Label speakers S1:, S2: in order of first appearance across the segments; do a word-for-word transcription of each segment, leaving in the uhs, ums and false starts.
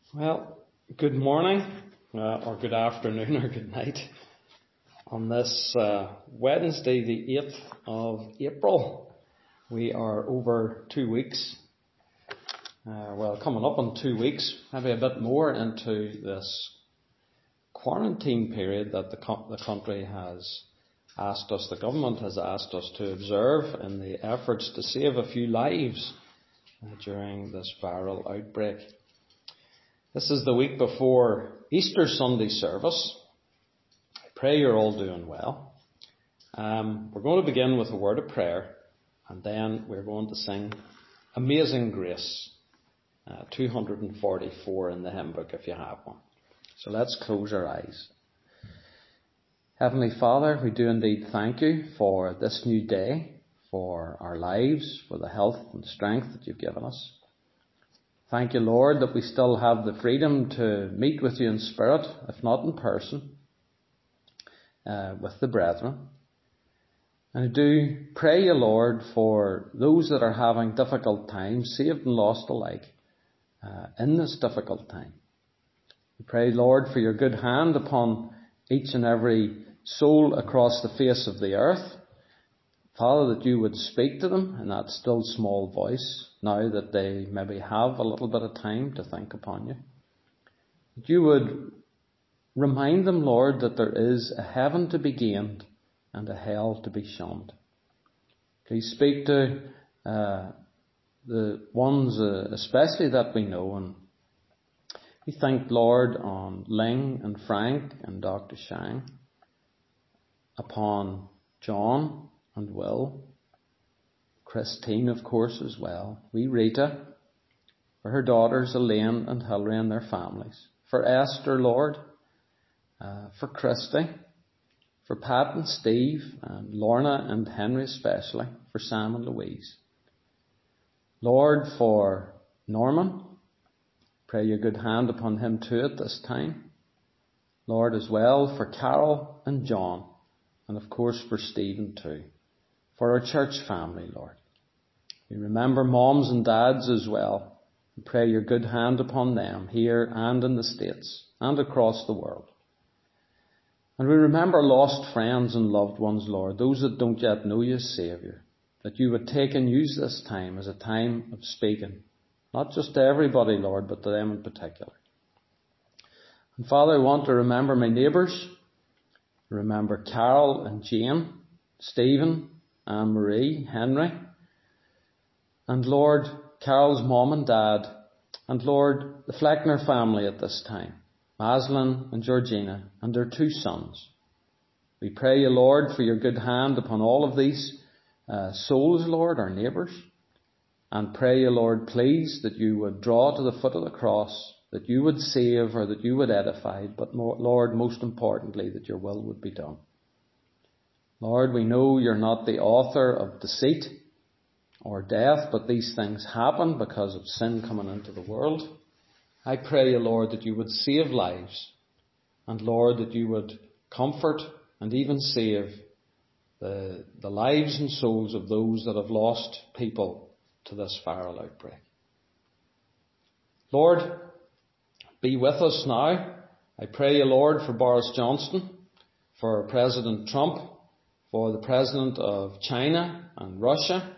S1: Well, good morning, uh, or good afternoon, or good night on this uh, Wednesday, the eighth of April. We are over two weeks, uh, well, coming up on two weeks, maybe a bit more into this quarantine period that the, co- the country has asked us, the government has asked us to observe in the efforts to save a few lives uh, during this viral outbreak. This is the week before Easter Sunday service. I pray you're all doing well. Um, we're going to begin with a word of prayer, and then we're going to sing Amazing Grace, uh, two hundred forty-four in the hymn book if you have one. So let's close our eyes. Heavenly Father, we do indeed thank you for this new day, for our lives, for the health and strength that you've given us. Thank you, Lord, that we still have the freedom to meet with you in spirit, if not in person, uh, with the brethren. And I do pray you, Lord, for those that are having difficult times, saved and lost alike, uh, in this difficult time. We pray, Lord, for your good hand upon each and every soul across the face of the earth. Father, that you would speak to them in that still small voice, now that they maybe have a little bit of time to think upon you. That you would remind them, Lord, that there is a heaven to be gained and a hell to be shunned. Please speak to uh, the ones uh, especially that we know. And we thank, Lord, on Ling and Frank and Doctor Shang, upon John and Will, Christine, of course, as well. We Rita, for her daughters Elaine and Hilary and their families. For Esther, Lord, uh, for Christy, for Pat and Steve, and Lorna and Henry especially, for Sam and Louise. Lord, for Norman, pray your good hand upon him too at this time. Lord, as well, for Carol and John, and of course for Stephen too. For our church family, Lord. We remember moms and dads as well. We pray your good hand upon them here and in the States and across the world. And we remember lost friends and loved ones, Lord, those that don't yet know you as Saviour, that you would take and use this time as a time of speaking, not just to everybody, Lord, but to them in particular. And Father, I want to remember my neighbours. Remember Carol and Jane, Stephen, Anne Marie, Henry, and Lord, Carol's mom and dad, and Lord, the Fleckner family at this time, Maslin and Georgina, and their two sons. We pray you, Lord, for your good hand upon all of these uh, souls, Lord, our neighbours, and pray you, Lord, please, that you would draw to the foot of the cross, that you would save or that you would edify, but more, Lord, most importantly, that your will would be done. Lord, we know you're not the author of deceit or death, but these things happen because of sin coming into the world. I pray you, Lord, that you would save lives, and Lord, that you would comfort and even save the, the lives and souls of those that have lost people to this viral outbreak. Lord, be with us now. I pray you, Lord, for Boris Johnson, for President Trump, for the President of China and Russia,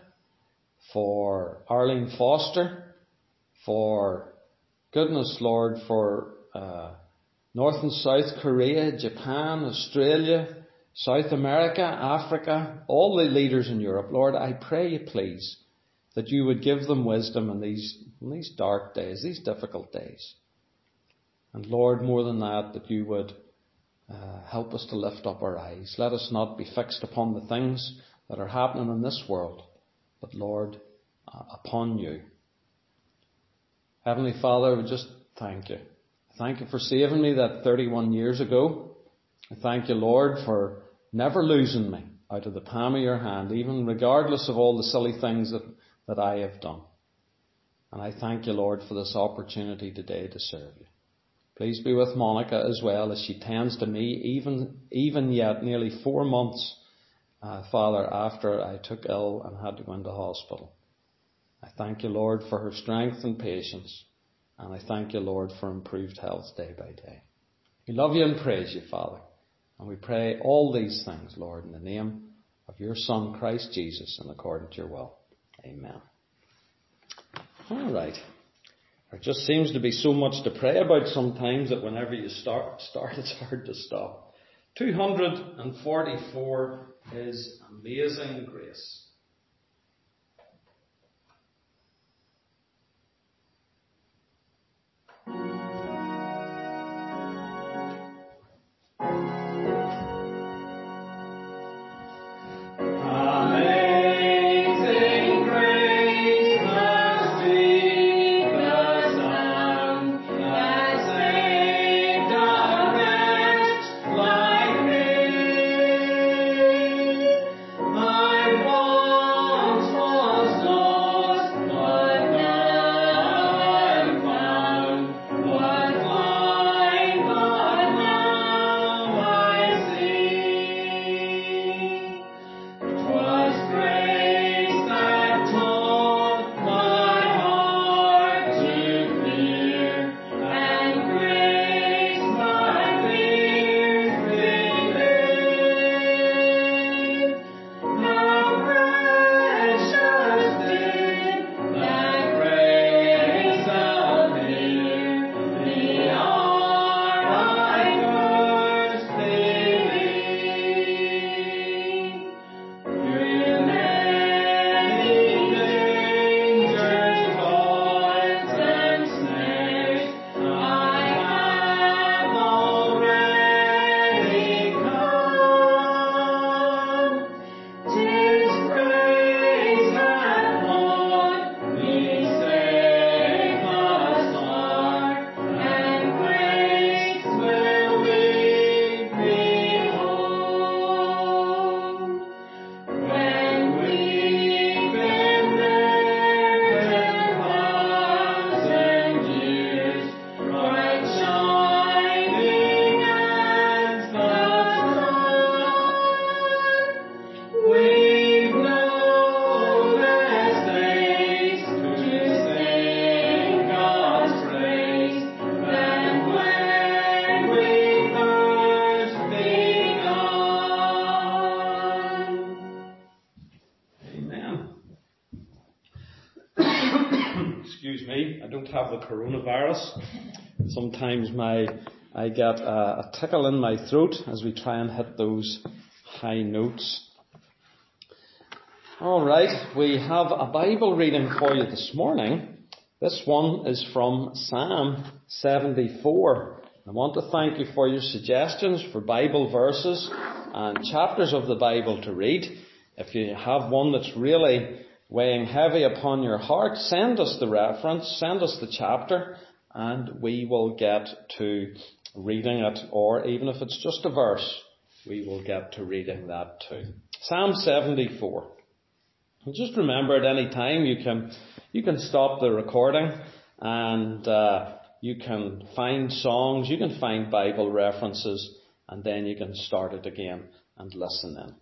S1: for Arlene Foster, for, goodness Lord, for uh, North and South Korea, Japan, Australia, South America, Africa, all the leaders in Europe. Lord, I pray you please that you would give them wisdom in these, in these dark days, these difficult days. And Lord, more than that, that you would uh, help us to lift up our eyes. Let us not be fixed upon the things that are happening in this world, but Lord, uh, upon you. Heavenly Father, we just thank you. Thank you for saving me that thirty-one years ago. I thank you, Lord, for never losing me out of the palm of your hand, even regardless of all the silly things that, that I have done. And I thank you, Lord, for this opportunity today to serve you. Please be with Monica as well as she tends to me, even even yet nearly four months, uh, Father, after I took ill and had to go into hospital. I thank you, Lord, for her strength and patience. And I thank you, Lord, for improved health day by day. We love you and praise you, Father. And we pray all these things, Lord, in the name of your Son, Christ Jesus, and according to your will. Amen. All right. There just seems to be so much to pray about sometimes that whenever you start, start it's hard to stop. two hundred forty-four is Amazing Grace. Have the coronavirus. Sometimes my I get a, a tickle in my throat as we try and hit those high notes. All right, we have a Bible reading for you this morning. This one is from Psalm seventy-four. I want to thank you for your suggestions for Bible verses and chapters of the Bible to read. If you have one that's really weighing heavy upon your heart, send us the reference, send us the chapter, and we will get to reading it, or even if it's just a verse, we will get to reading that too. Psalm seventy-four. And just remember, at any time you can you can stop the recording and uh, you can find songs, you can find Bible references, and then you can start it again and listen in.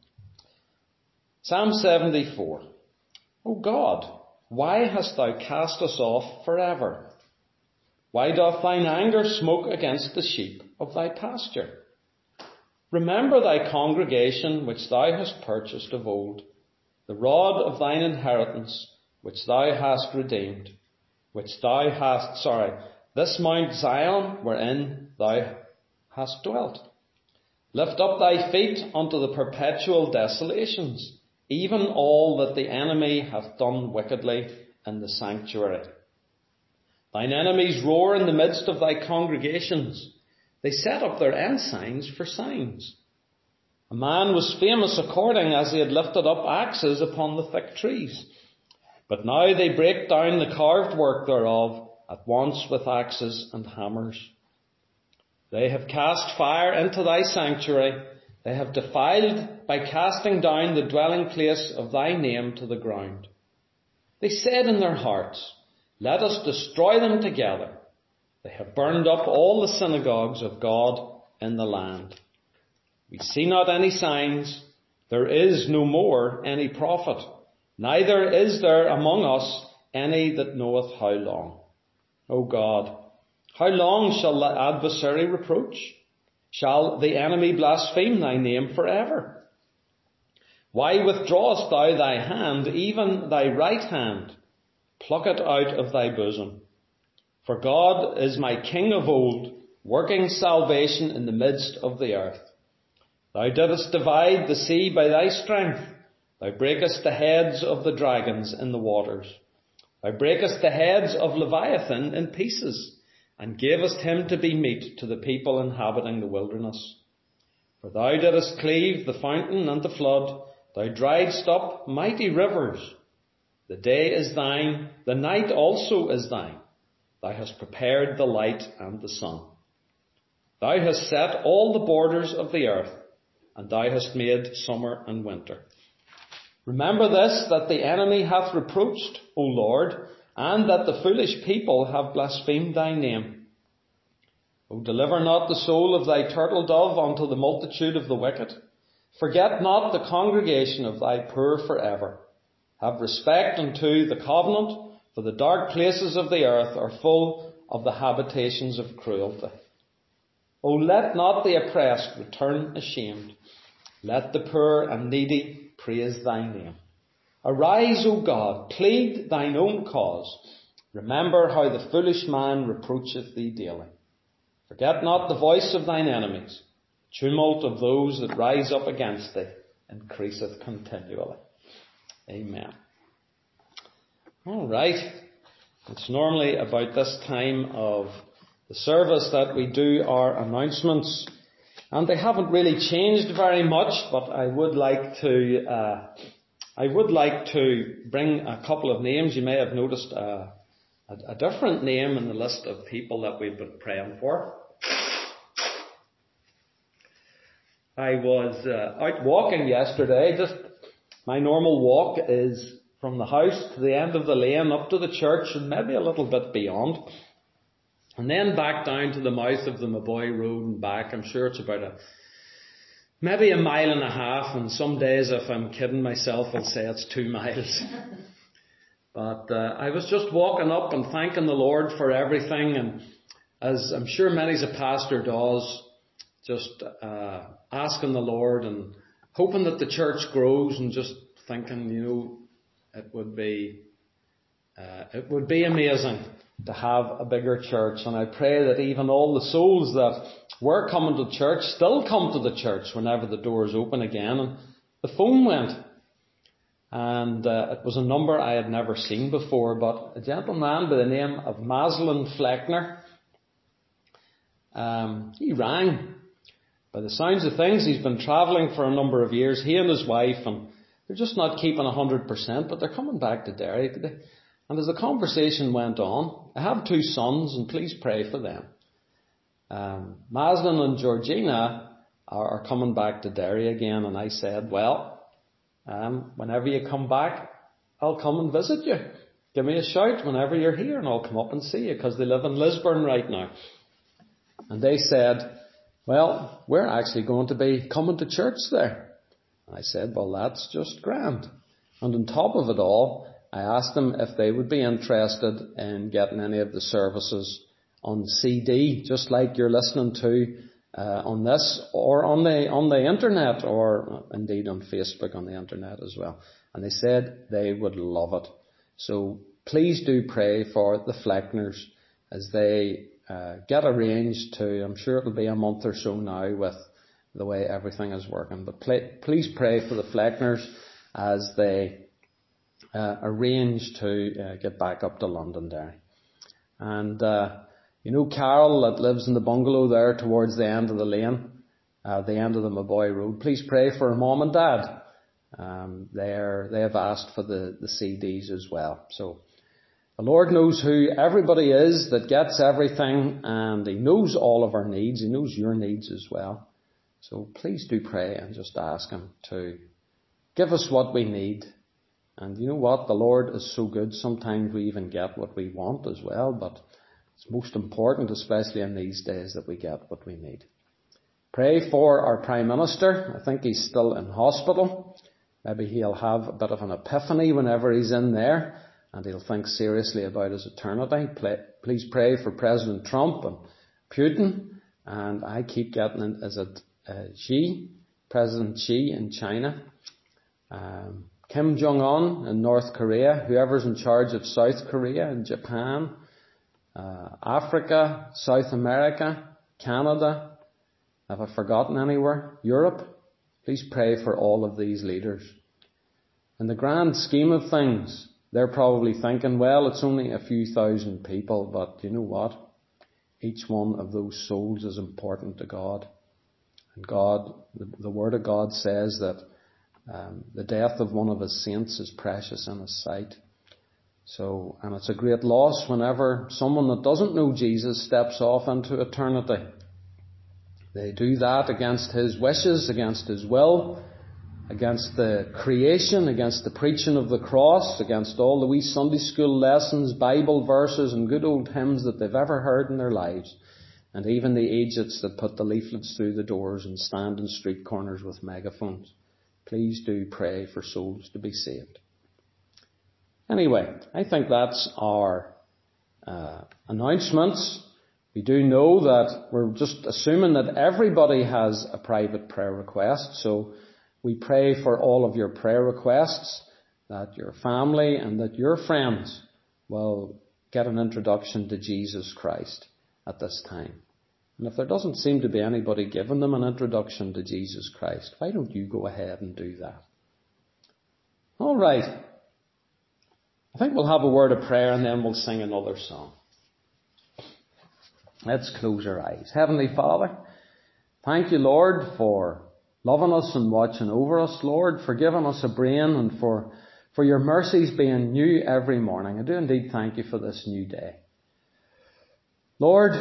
S1: Psalm seventy-four. O God, why hast thou cast us off forever? Why doth thine anger smoke against the sheep of thy pasture? Remember thy congregation which thou hast purchased of old, the rod of thine inheritance which thou hast redeemed, which thou hast, sorry, this Mount Zion wherein thou hast dwelt. Lift up thy feet unto the perpetual desolations, even all that the enemy hath done wickedly in the sanctuary. Thine enemies roar in the midst of thy congregations. They set up their ensigns for signs. A man was famous according as he had lifted up axes upon the thick trees. But now they break down the carved work thereof at once with axes and hammers. They have cast fire into thy sanctuary. They have defiled by casting down the dwelling place of thy name to the ground. They said in their hearts, let us destroy them together. They have burned up all the synagogues of God in the land. We see not any signs. There is no more any prophet. Neither is there among us any that knoweth how long. O God? How long shall the adversary reproach? Shall the enemy blaspheme thy name forever? Why withdrawest thou thy hand, even thy right hand? Pluck it out of thy bosom. For God is my King of old, working salvation in the midst of the earth. Thou didst divide the sea by thy strength. Thou breakest the heads of the dragons in the waters. Thou breakest the heads of Leviathan in pieces, and gavest him to be meat to the people inhabiting the wilderness. For thou didst cleave the fountain and the flood. Thou driedst up mighty rivers. The day is thine, the night also is thine. Thou hast prepared the light and the sun. Thou hast set all the borders of the earth, and thou hast made summer and winter. Remember this, that the enemy hath reproached, O Lord, and that the foolish people have blasphemed thy name. O deliver not the soul of thy turtle dove unto the multitude of the wicked. Forget not the congregation of thy poor forever. Have respect unto the covenant, for the dark places of the earth are full of the habitations of cruelty. O let not the oppressed return ashamed. Let the poor and needy praise thy name. Arise, O God, plead thine own cause. Remember how the foolish man reproacheth thee daily. Forget not the voice of thine enemies. The tumult of those that rise up against thee increaseth continually. Amen. All right. It's normally about this time of the service that we do our announcements. And they haven't really changed very much, but I would like to uh, I would like to bring a couple of names. You may have noticed a, a, a different name in the list of people that we've been praying for. I was uh, out walking yesterday. Just my normal walk is from the house to the end of the lane up to the church and maybe a little bit beyond. And then back down to the mouth of the Maboy Road and back. I'm sure it's about a maybe a mile and a half, and some days, if I'm kidding myself, I'll say it's two miles. But uh, I was just walking up and thanking the Lord for everything, and as I'm sure many a pastor does, just uh, asking the Lord and hoping that the church grows, and just thinking, you know, it would be uh, it would be amazing to have a bigger church. And I pray that even all the souls that were coming to church still come to the church whenever the doors open again. And the phone went. And uh, it was a number I had never seen before, but a gentleman by the name of Maslin Fleckner, um, he rang. By the sounds of things, he's been travelling for a number of years, he and his wife, and they're just not keeping one hundred percent, but they're coming back to Derry today. And as the conversation went on, I have two sons, and please pray for them. Um, Maslin and Georgina are, are coming back to Derry again, and I said, well, um, whenever you come back, I'll come and visit you. Give me a shout whenever you're here, and I'll come up and see you, because they live in Lisburn right now. And they said, well, we're actually going to be coming to church there. And I said, well, that's just grand. And on top of it all, I asked them if they would be interested in getting any of the services on C D, just like you're listening to uh, on this, or on the on the internet, or indeed on Facebook on the internet as well. And they said they would love it. So please do pray for the Fleckners as they uh, get arranged to, I'm sure it'll be a month or so now with the way everything is working. But play, please pray for the Fleckners as they Uh, arranged to uh, get back up to Londonderry. And, uh, you know, Carol that lives in the bungalow there towards the end of the lane, uh, the end of the Maboy Road, please pray for her mum and dad. Um, they're, they have asked for the, the C Ds as well. So the Lord knows who everybody is that gets everything, and He knows all of our needs. He knows your needs as well. So please do pray and just ask Him to give us what we need. And you know what? The Lord is so good. Sometimes we even get what we want as well. But it's most important, especially in these days, that we get what we need. Pray for our Prime Minister. I think he's still in hospital. Maybe he'll have a bit of an epiphany whenever he's in there. and he'll think seriously about his eternity. Please pray for President Trump and Putin, and I keep getting it, is it uh, Xi, President Xi in China, um, Kim Jong-un in North Korea, whoever's in charge of South Korea and Japan, uh, Africa, South America, Canada. Have I forgotten anywhere? Europe? Please pray for all of these leaders. In the grand scheme of things, they're probably thinking, well, it's only a few thousand people, but you know what? Each one of those souls is important to God. And God, the, the Word of God says that um, the death of one of His saints is precious in His sight. So, and it's a great loss whenever someone that doesn't know Jesus steps off into eternity. They do that against His wishes, against His will, against the creation, against the preaching of the cross, against all the wee Sunday school lessons, Bible verses and good old hymns that they've ever heard in their lives. And even the agents that put the leaflets through the doors and stand in street corners with megaphones. Please do pray for souls to be saved. Anyway, I think that's our uh, announcements. We do know that we're just assuming that everybody has a private prayer request, so we pray for all of your prayer requests, that your family and that your friends will get an introduction to Jesus Christ at this time. And if there doesn't seem to be anybody giving them an introduction to Jesus Christ, why don't you go ahead and do that? All right. I think we'll have a word of prayer and then we'll sing another song. Let's close our eyes. Heavenly Father, thank you, Lord, for loving us and watching over us, Lord, for giving us a brain and for, for your mercies being new every morning. I do indeed thank you for this new day. Lord,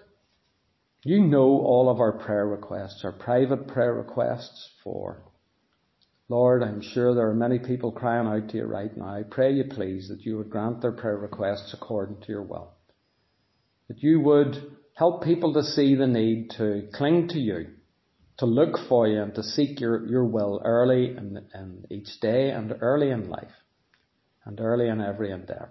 S1: you know all of our prayer requests, our private prayer requests for. Lord, I'm sure there are many people crying out to you right now. I pray you please that you would grant their prayer requests according to your will. That you would help people to see the need to cling to you, to look for you and to seek your, your will early in, in each day and early in life and early in every endeavour.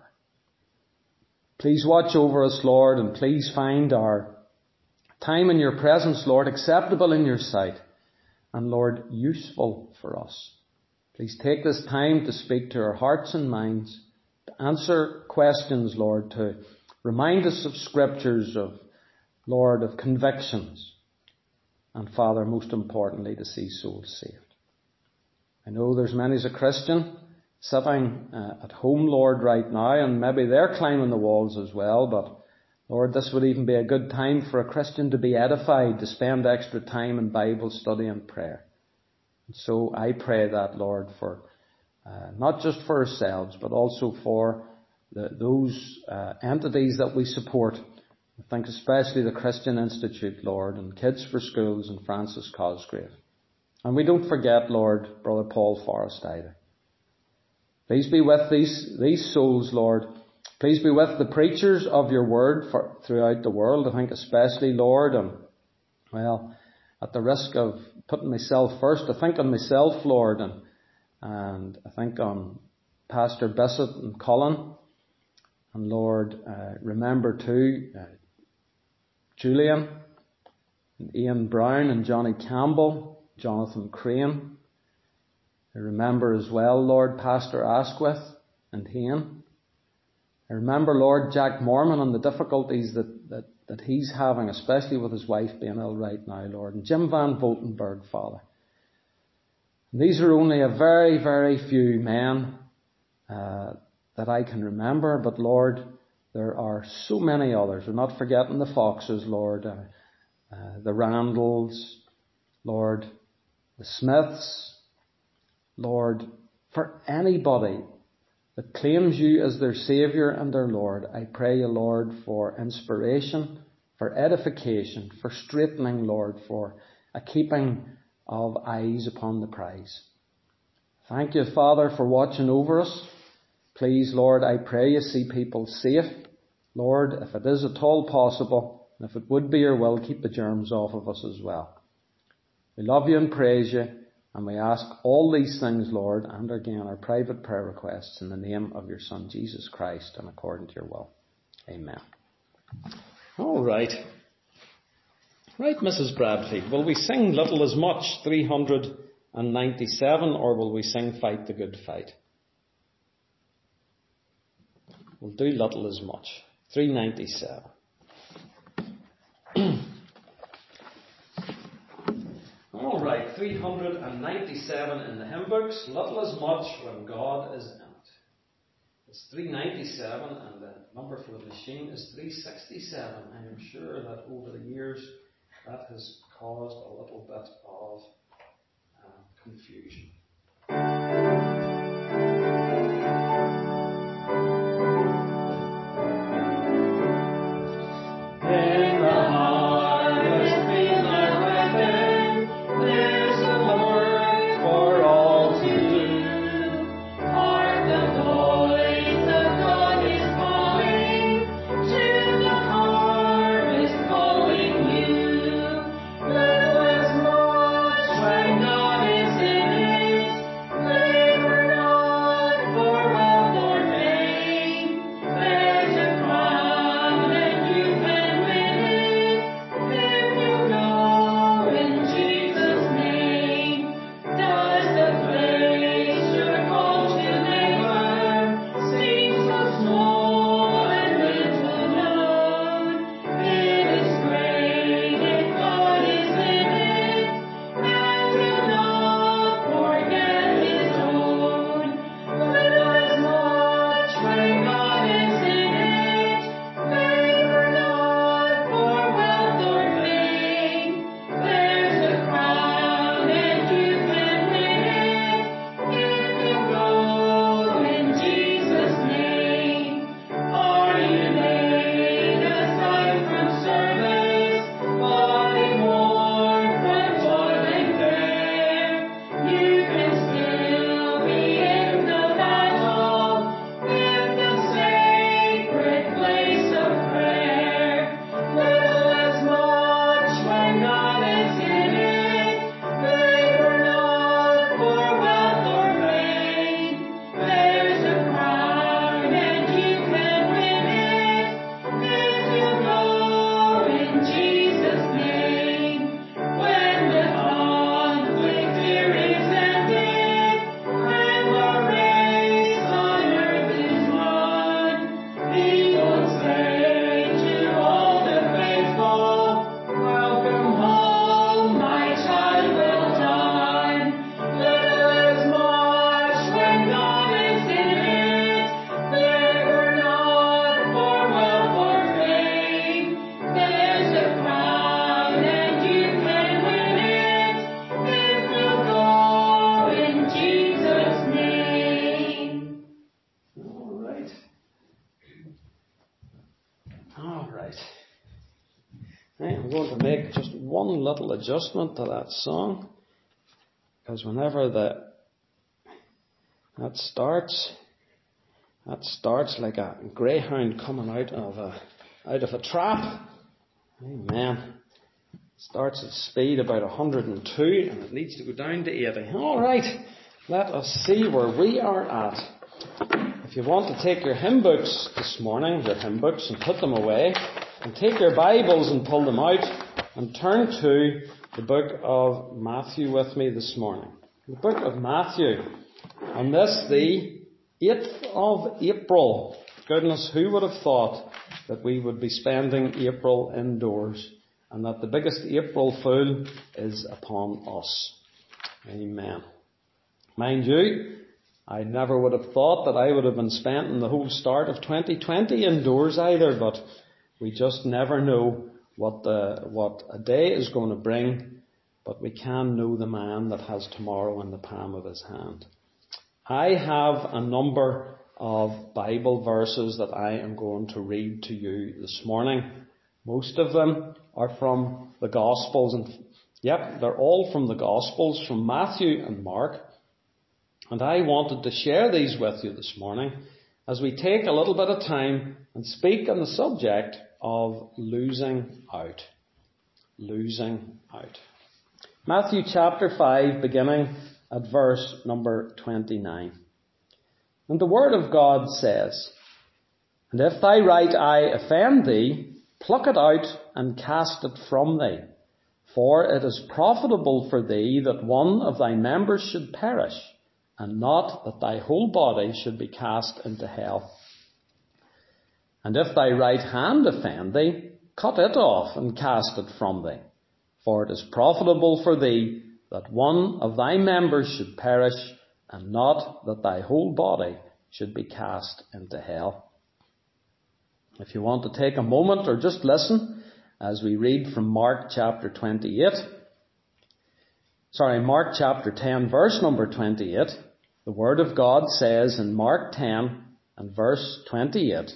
S1: Please watch over us, Lord, and please find our time in your presence, Lord, acceptable in your sight and, Lord, useful for us. Please take this time to speak to our hearts and minds, to answer questions, Lord, to remind us of scriptures, of, Lord, of convictions. And Father, most importantly, to see souls saved. I know there's many as a Christian sitting uh, at home, Lord, right now, and maybe they're climbing the walls as well, but Lord, this would even be a good time for a Christian to be edified, to spend extra time in Bible study and prayer. And so I pray that, Lord, for uh, not just for ourselves, but also for the, those uh, entities that we support. I think especially the Christian Institute, Lord, and Kids for Schools and Francis Cosgrave. And we don't forget, Lord, Brother Paul Forrest either. Please be with these, these souls, Lord. Please be with the preachers of your word for, throughout the world. I think especially, Lord, and, well, at the risk of putting myself first, I think on myself, Lord, and, and I think on Pastor Bissett and Colin. And Lord, uh, remember too, uh, Julian, and Ian Brown and Johnny Campbell, Jonathan Crane. I remember as well, Lord, Pastor Asquith and Hayne. I remember, Lord, Jack Mormon and the difficulties that, that, that he's having, especially with his wife being ill right now, Lord. And Jim Van Voltenberg, Father. And these are only a very, very few men uh, that I can remember, but Lord, there are so many others. We're not forgetting the Foxes, Lord, uh, uh, the Randalls, Lord, the Smiths, Lord, for anybody that claims you as their Saviour and their Lord, I pray you, Lord, for inspiration, for edification, for straightening, Lord, for a keeping of eyes upon the prize. Thank you, Father, for watching over us. Please, Lord, I pray you see people safe. Lord, if it is at all possible, and if it would be your will, keep the germs off of us as well. We love you and praise you. And we ask all these things, Lord, and again our private prayer requests in the name of your Son, Jesus Christ, and according to your will. Amen. All right. Right, Missus Bradley, will we sing Little as Much, three hundred ninety-seven, or will we sing Fight the Good Fight? We'll do Little as Much, three ninety-seven. All right, three hundred ninety-seven in the hymn books, Little as Much when God is in it. It's three ninety-seven, and the number for the machine is three sixty-seven. I am sure that over the years that has caused a little bit of uh, confusion. In the harvest field are ripened, there's a work for all to do. Hark the voice of God is calling, to the harvest calling you. Little as much when God is in it, labor not for wealth or fame. There's a crown and you can win it if you go in Jesus' name. Does the place you're called to labor seem so small and little known? It is great if God is in it, and do not forget His own. Little as much when God is in it, labor not for wealth or fame. There's a crown and you can win it if you go in Jesus' name. Are you laid aside from service, body worn from toil and care? You can still be in the battle, in the sacred place of prayer. Little as much when God is in it, labor not for wealth or fame. There's a crown and you can win it if you go in Jesus' name. When the conflict here is ended, and the race on earth is won, He will say to all the faithful, welcome home, my child, well done. Little as much when God is in it, labor not for wealth or fame. There's a crown and you can win it if you go in Jesus' name. All right. All right. Right, I'm going to make just one little adjustment to that song, because whenever the that starts, that starts like a greyhound coming out of a out of a trap. Amen. Starts at speed about one hundred two, and it needs to go down to eighty. All right, let us see where we are at. If you want to take your hymn books this morning, your hymn books, and put them away, and take your Bibles and pull them out, and turn to the book of Matthew with me this morning. The book of Matthew. On this, the eighth of April. Goodness, who would have thought that we would be spending April indoors, and that the biggest April Fool is upon us. Amen. Mind you, I never would have thought that I would have been spending the whole start of twenty twenty indoors either, but we just never know what the, what a day is going to bring, but we can know the man that has tomorrow in the palm of his hand. I have a number of Bible verses that I am going to read to you this morning. Most of them are from the Gospels, and yep, they're all from the Gospels, from Matthew and Mark. And I wanted to share these with you this morning as we take a little bit of time and speak on the subject of losing out. Losing out. Matthew chapter five, beginning at verse number twenty-nine. And the word of God says, "And if thy right eye offend thee, pluck it out and cast it from thee. For it is profitable for thee that one of thy members should perish, and not that thy whole body should be cast into hell. And if thy right hand offend thee, cut it off and cast it from thee. For it is profitable for thee that one of thy members should perish, and not that thy whole body should be cast into hell." If you want to take a moment or just listen as we read from Mark chapter twenty-eight, sorry, Mark chapter ten, verse number twenty-eight, the Word of God says in Mark ten and verse twenty-eight,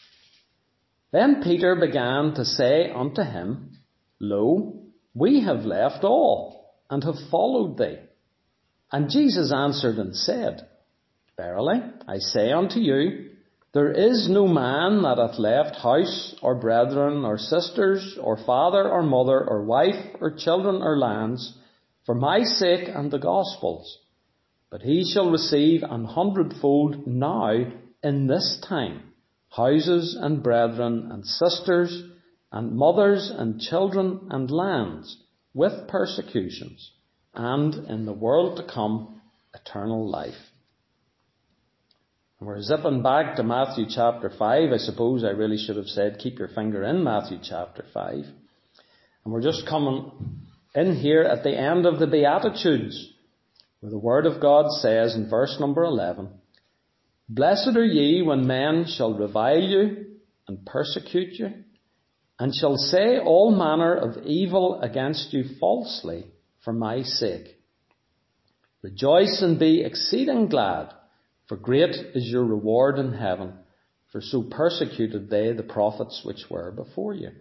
S1: "Then Peter began to say unto him, Lo, we have left all, and have followed thee. And Jesus answered and said, Verily, I say unto you, there is no man that hath left house, or brethren, or sisters, or father, or mother, or wife, or children, or lands, for my sake and the gospel's, but he shall receive an hundredfold now in this time, houses, and brethren, and sisters, and mothers, and children, and lands, with persecutions, and in the world to come, eternal life." And we're zipping back to Matthew chapter five. I suppose I really should have said keep your finger in Matthew chapter five. And we're just coming in here at the end of the Beatitudes, where the Word of God says in verse number eleven, "Blessed are ye when men shall revile you, and persecute you, and shall say all manner of evil against you falsely for my sake. Rejoice and be exceeding glad, for great is your reward in heaven, for so persecuted they the prophets which were before you."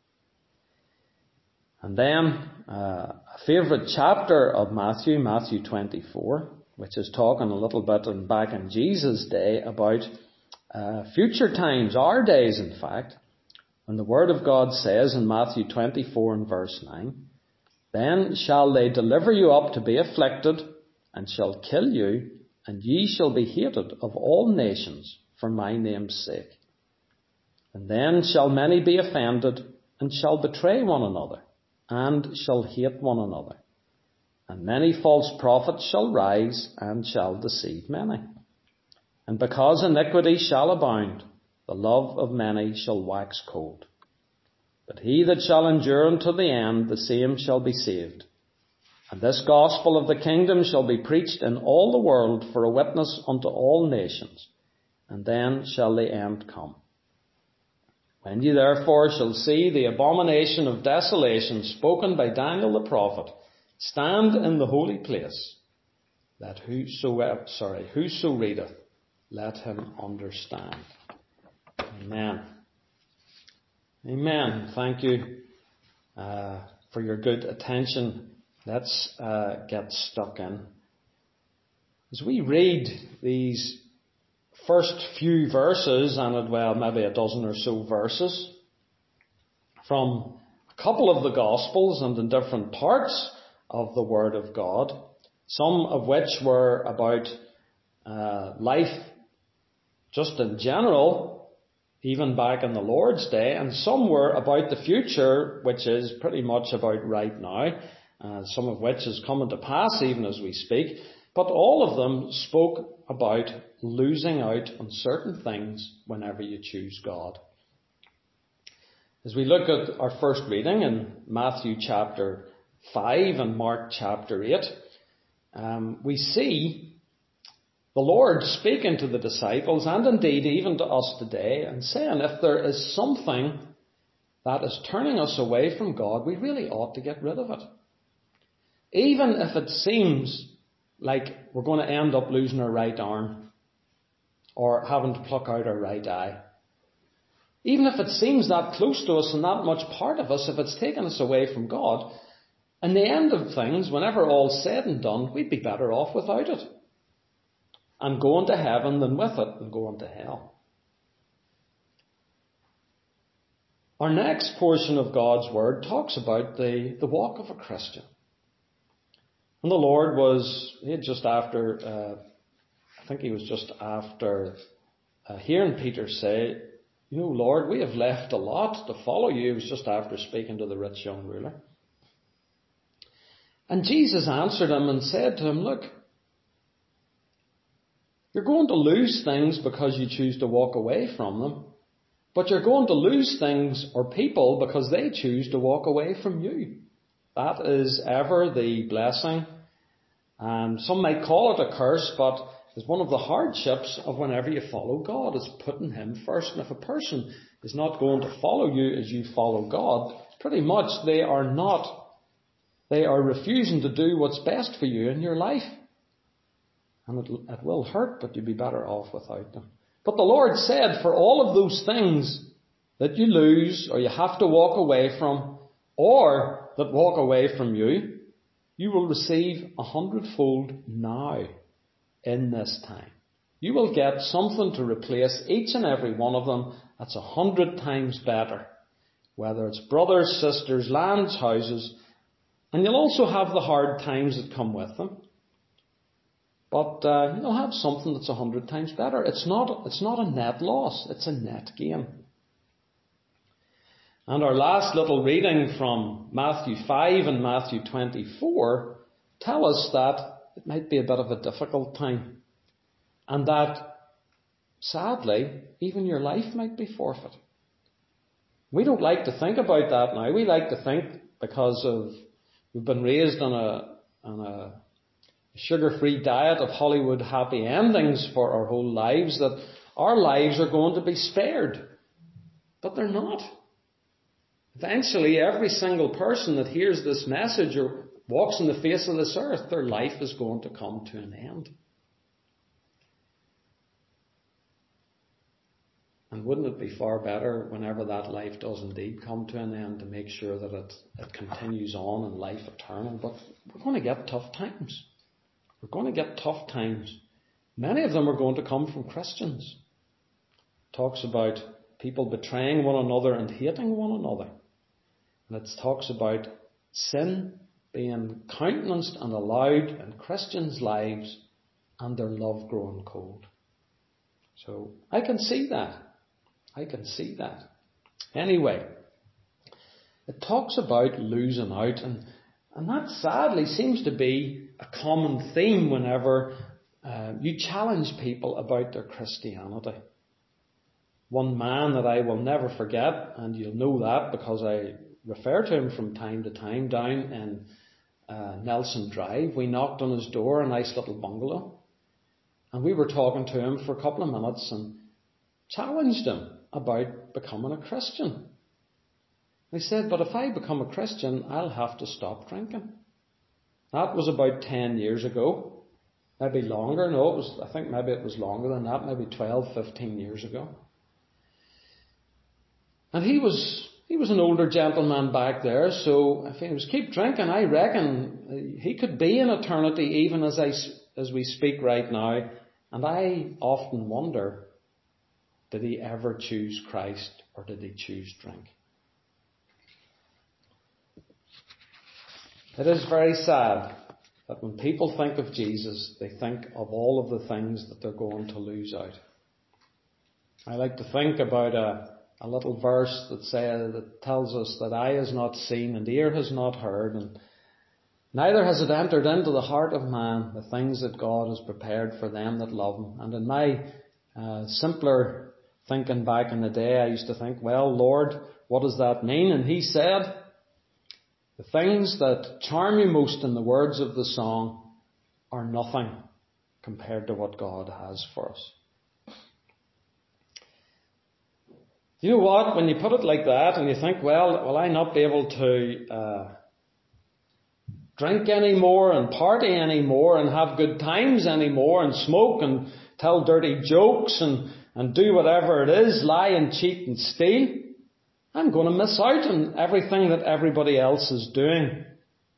S1: And then uh, a favourite chapter of Matthew, Matthew twenty-four, which is talking a little bit in, back in Jesus' day about uh, future times, our days in fact, when the Word of God says in Matthew twenty-four and verse nine, "Then shall they deliver you up to be afflicted, and shall kill you, and ye shall be hated of all nations for my name's sake. And then shall many be offended, and shall betray one another, and shall hate one another. And many false prophets shall rise, and shall deceive many. And because iniquity shall abound, the love of many shall wax cold. But he that shall endure unto the end, the same shall be saved. And this gospel of the kingdom shall be preached in all the world for a witness unto all nations, and then shall the end come. When ye therefore shall see the abomination of desolation spoken by Daniel the prophet stand in the holy place, let whosoever, sorry, whoso readeth, let him understand." Amen. Amen. Thank you uh, for your good attention. Let's uh, get stuck in. As we read these first few verses, and well, maybe a dozen or so verses, from a couple of the Gospels and in different parts of the Word of God, some of which were about uh, life just in general, even back in the Lord's day, and some were about the future, which is pretty much about right now, uh, some of which is coming to pass even as we speak. But all of them spoke about losing out on certain things whenever you choose God. As we look at our first reading in Matthew chapter five and Mark chapter eight, um, we see the Lord speaking to the disciples, and indeed even to us today, and saying if there is something that is turning us away from God, we really ought to get rid of it. Even if it seems like we're going to end up losing our right arm, or having to pluck out our right eye. Even if it seems that close to us and that much part of us, if it's taken us away from God, in the end of things, whenever all's said and done, we'd be better off without it, and going to heaven than with it and going to hell. Our next portion of God's Word talks about the, the walk of a Christian. And the Lord was, he had just after, uh, I think he was just after uh, hearing Peter say, you know, Lord, we have left a lot to follow you. He was just after speaking to the rich young ruler. And Jesus answered him and said to him, look, you're going to lose things because you choose to walk away from them. But you're going to lose things or people because they choose to walk away from you. That is ever the blessing. And some might call it a curse, but it's one of the hardships of whenever you follow God, is putting Him first. And if a person is not going to follow you as you follow God, pretty much they are not, they are refusing to do what's best for you in your life. And it, it will hurt, but you'll be better off without them. But the Lord said, for all of those things that you lose or you have to walk away from, or that walk away from you, you will receive a hundredfold now in this time. You will get something to replace each and every one of them that's a hundred times better. Whether it's brothers, sisters, lands, houses, and you'll also have the hard times that come with them. But uh, you'll have something that's a hundred times better. It's not, it's not a net loss, it's a net gain. And our last little reading from Matthew five and Matthew twenty-four tell us that it might be a bit of a difficult time. And that, sadly, even your life might be forfeit. We don't like to think about that now. We like to think, because of we've been raised on a, on a sugar-free diet of Hollywood happy endings for our whole lives, that our lives are going to be spared. But they're not. Eventually, every single person that hears this message or walks on the face of this earth, their life is going to come to an end. And wouldn't it be far better, whenever that life does indeed come to an end, to make sure that it, it continues on in life eternal? But we're going to get tough times. We're going to get tough times. Many of them are going to come from Christians. It talks about people betraying one another and hating one another. And it talks about sin being countenanced and allowed in Christians' lives and their love growing cold. So I can see that. I can see that. Anyway, it talks about losing out, and, and that sadly seems to be a common theme whenever uh, you challenge people about their Christianity. One man that I will never forget, and you'll know that because I refer to him from time to time, down in uh, Nelson Drive. We knocked on his door, a nice little bungalow, and we were talking to him for a couple of minutes and challenged him about becoming a Christian. I said, but if I become a Christian, I'll have to stop drinking. That was about ten years ago. Maybe longer. No, it was, I think maybe it was longer than that, maybe twelve, fifteen years ago. And he was he was an older gentleman back there, so if he was keep drinking, I reckon he could be in eternity even as I, as we speak right now. And I often wonder, did he ever choose Christ, or did he choose drink? It is very sad that when people think of Jesus, they think of all of the things that they're going to lose out. I like to think about a, a little verse that says, that tells us that eye has not seen and ear has not heard, and neither has it entered into the heart of man the things that God has prepared for them that love Him. And in my uh, simpler thinking back in the day, I used to think, well, Lord, what does that mean? And He said, the things that charm you most, in the words of the song, are nothing compared to what God has for us. You know what? When you put it like that and you think, well, will I not be able to uh, drink anymore and party anymore and have good times anymore and smoke and tell dirty jokes and, and do whatever it is, lie and cheat and steal, I'm going to miss out on everything that everybody else is doing.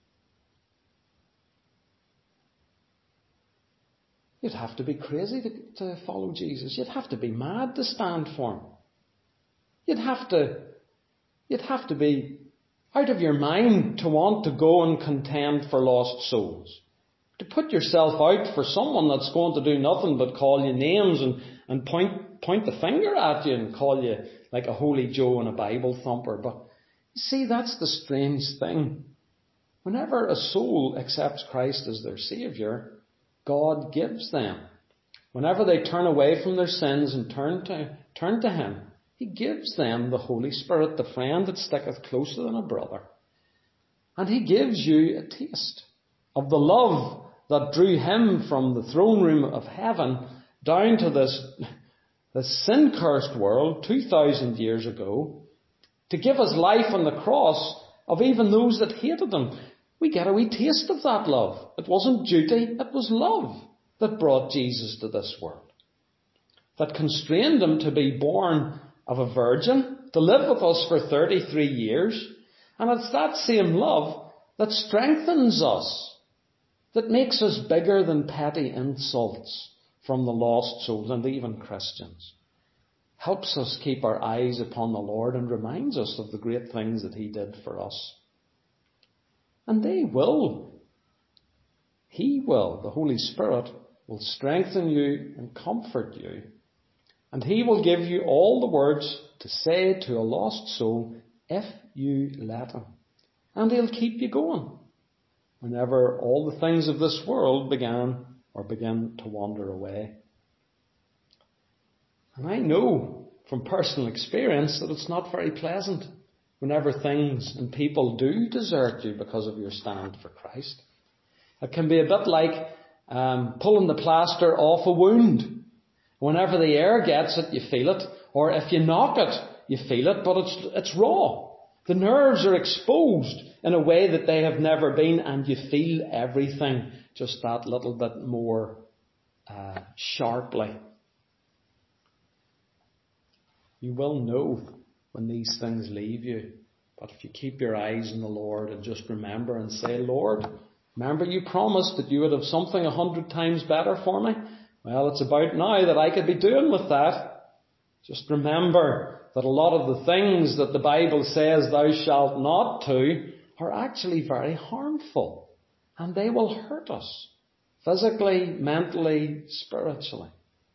S1: You'd have to be crazy to, to follow Jesus. You'd have to be mad to stand for Him. You'd have to, you'd have to be out of your mind to want to go and contend for lost souls. To put yourself out for someone that's going to do nothing but call you names and, and point, point the finger at you and call you like a holy Joe and a Bible thumper. But you see, that's the strange thing. Whenever a soul accepts Christ as their Saviour, God gives them. Whenever they turn away from their sins and turn to, turn to Him, He gives them the Holy Spirit, the friend that sticketh closer than a brother. And He gives you a taste of the love that drew Him from the throne room of heaven down to this, this sin-cursed world two thousand years ago to give us life on the cross of even those that hated Him. We get a wee taste of that love. It wasn't duty, it was love that brought Jesus to this world. That constrained Him to be born of a virgin, to live with us for thirty-three years. And it's that same love that strengthens us, that makes us bigger than petty insults from the lost souls and even Christians. Helps us keep our eyes upon the Lord and reminds us of the great things that He did for us. And they will. He will, the Holy Spirit, will strengthen you and comfort you. And He will give you all the words to say to a lost soul if you let Him. And He'll keep you going whenever all the things of this world began or begin to wander away. And I know from personal experience that it's not very pleasant whenever things and people do desert you because of your stand for Christ. It can be a bit like um, pulling the plaster off a wound. Whenever the air gets it, you feel it. Or if you knock it, you feel it, but it's, it's raw. The nerves are exposed in a way that they have never been, and you feel everything just that little bit more uh, sharply. You will know when these things leave you. But if you keep your eyes on the Lord and just remember and say, Lord, remember you promised that you would have something a hundred times better for me? Well, it's about now that I could be doing with that. Just remember that a lot of the things that the Bible says thou shalt not do are actually very harmful. And they will hurt us. Physically, mentally, spiritually.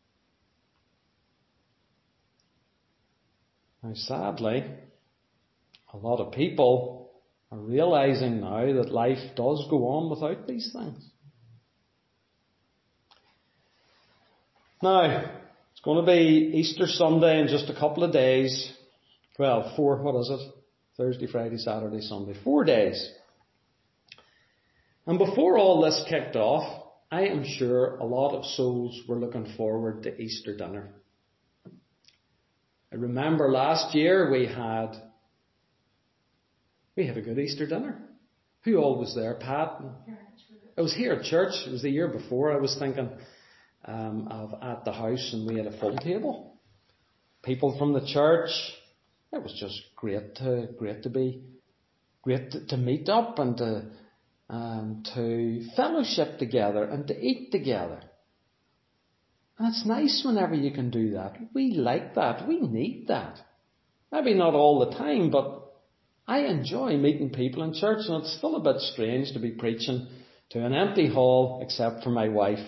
S1: Now sadly, a lot of people are realizing now that life does go on without these things. Now, it's going to be Easter Sunday in just a couple of days. Well, four, what is it? Thursday, Friday, Saturday, Sunday. Four days. And before all this kicked off, I am sure a lot of souls were looking forward to Easter dinner. I remember last year we had, we had a good Easter dinner. Who all was there? Pat? I was here at church. It was the year before. I was thinking um, of at the house and we had a full table. People from the church. It was just great to, great to be, great to, to meet up and to, um, to fellowship together and to eat together. And it's nice whenever you can do that. We like that. We need that. Maybe not all the time, but I enjoy meeting people in church, and it's still a bit strange to be preaching to an empty hall except for my wife.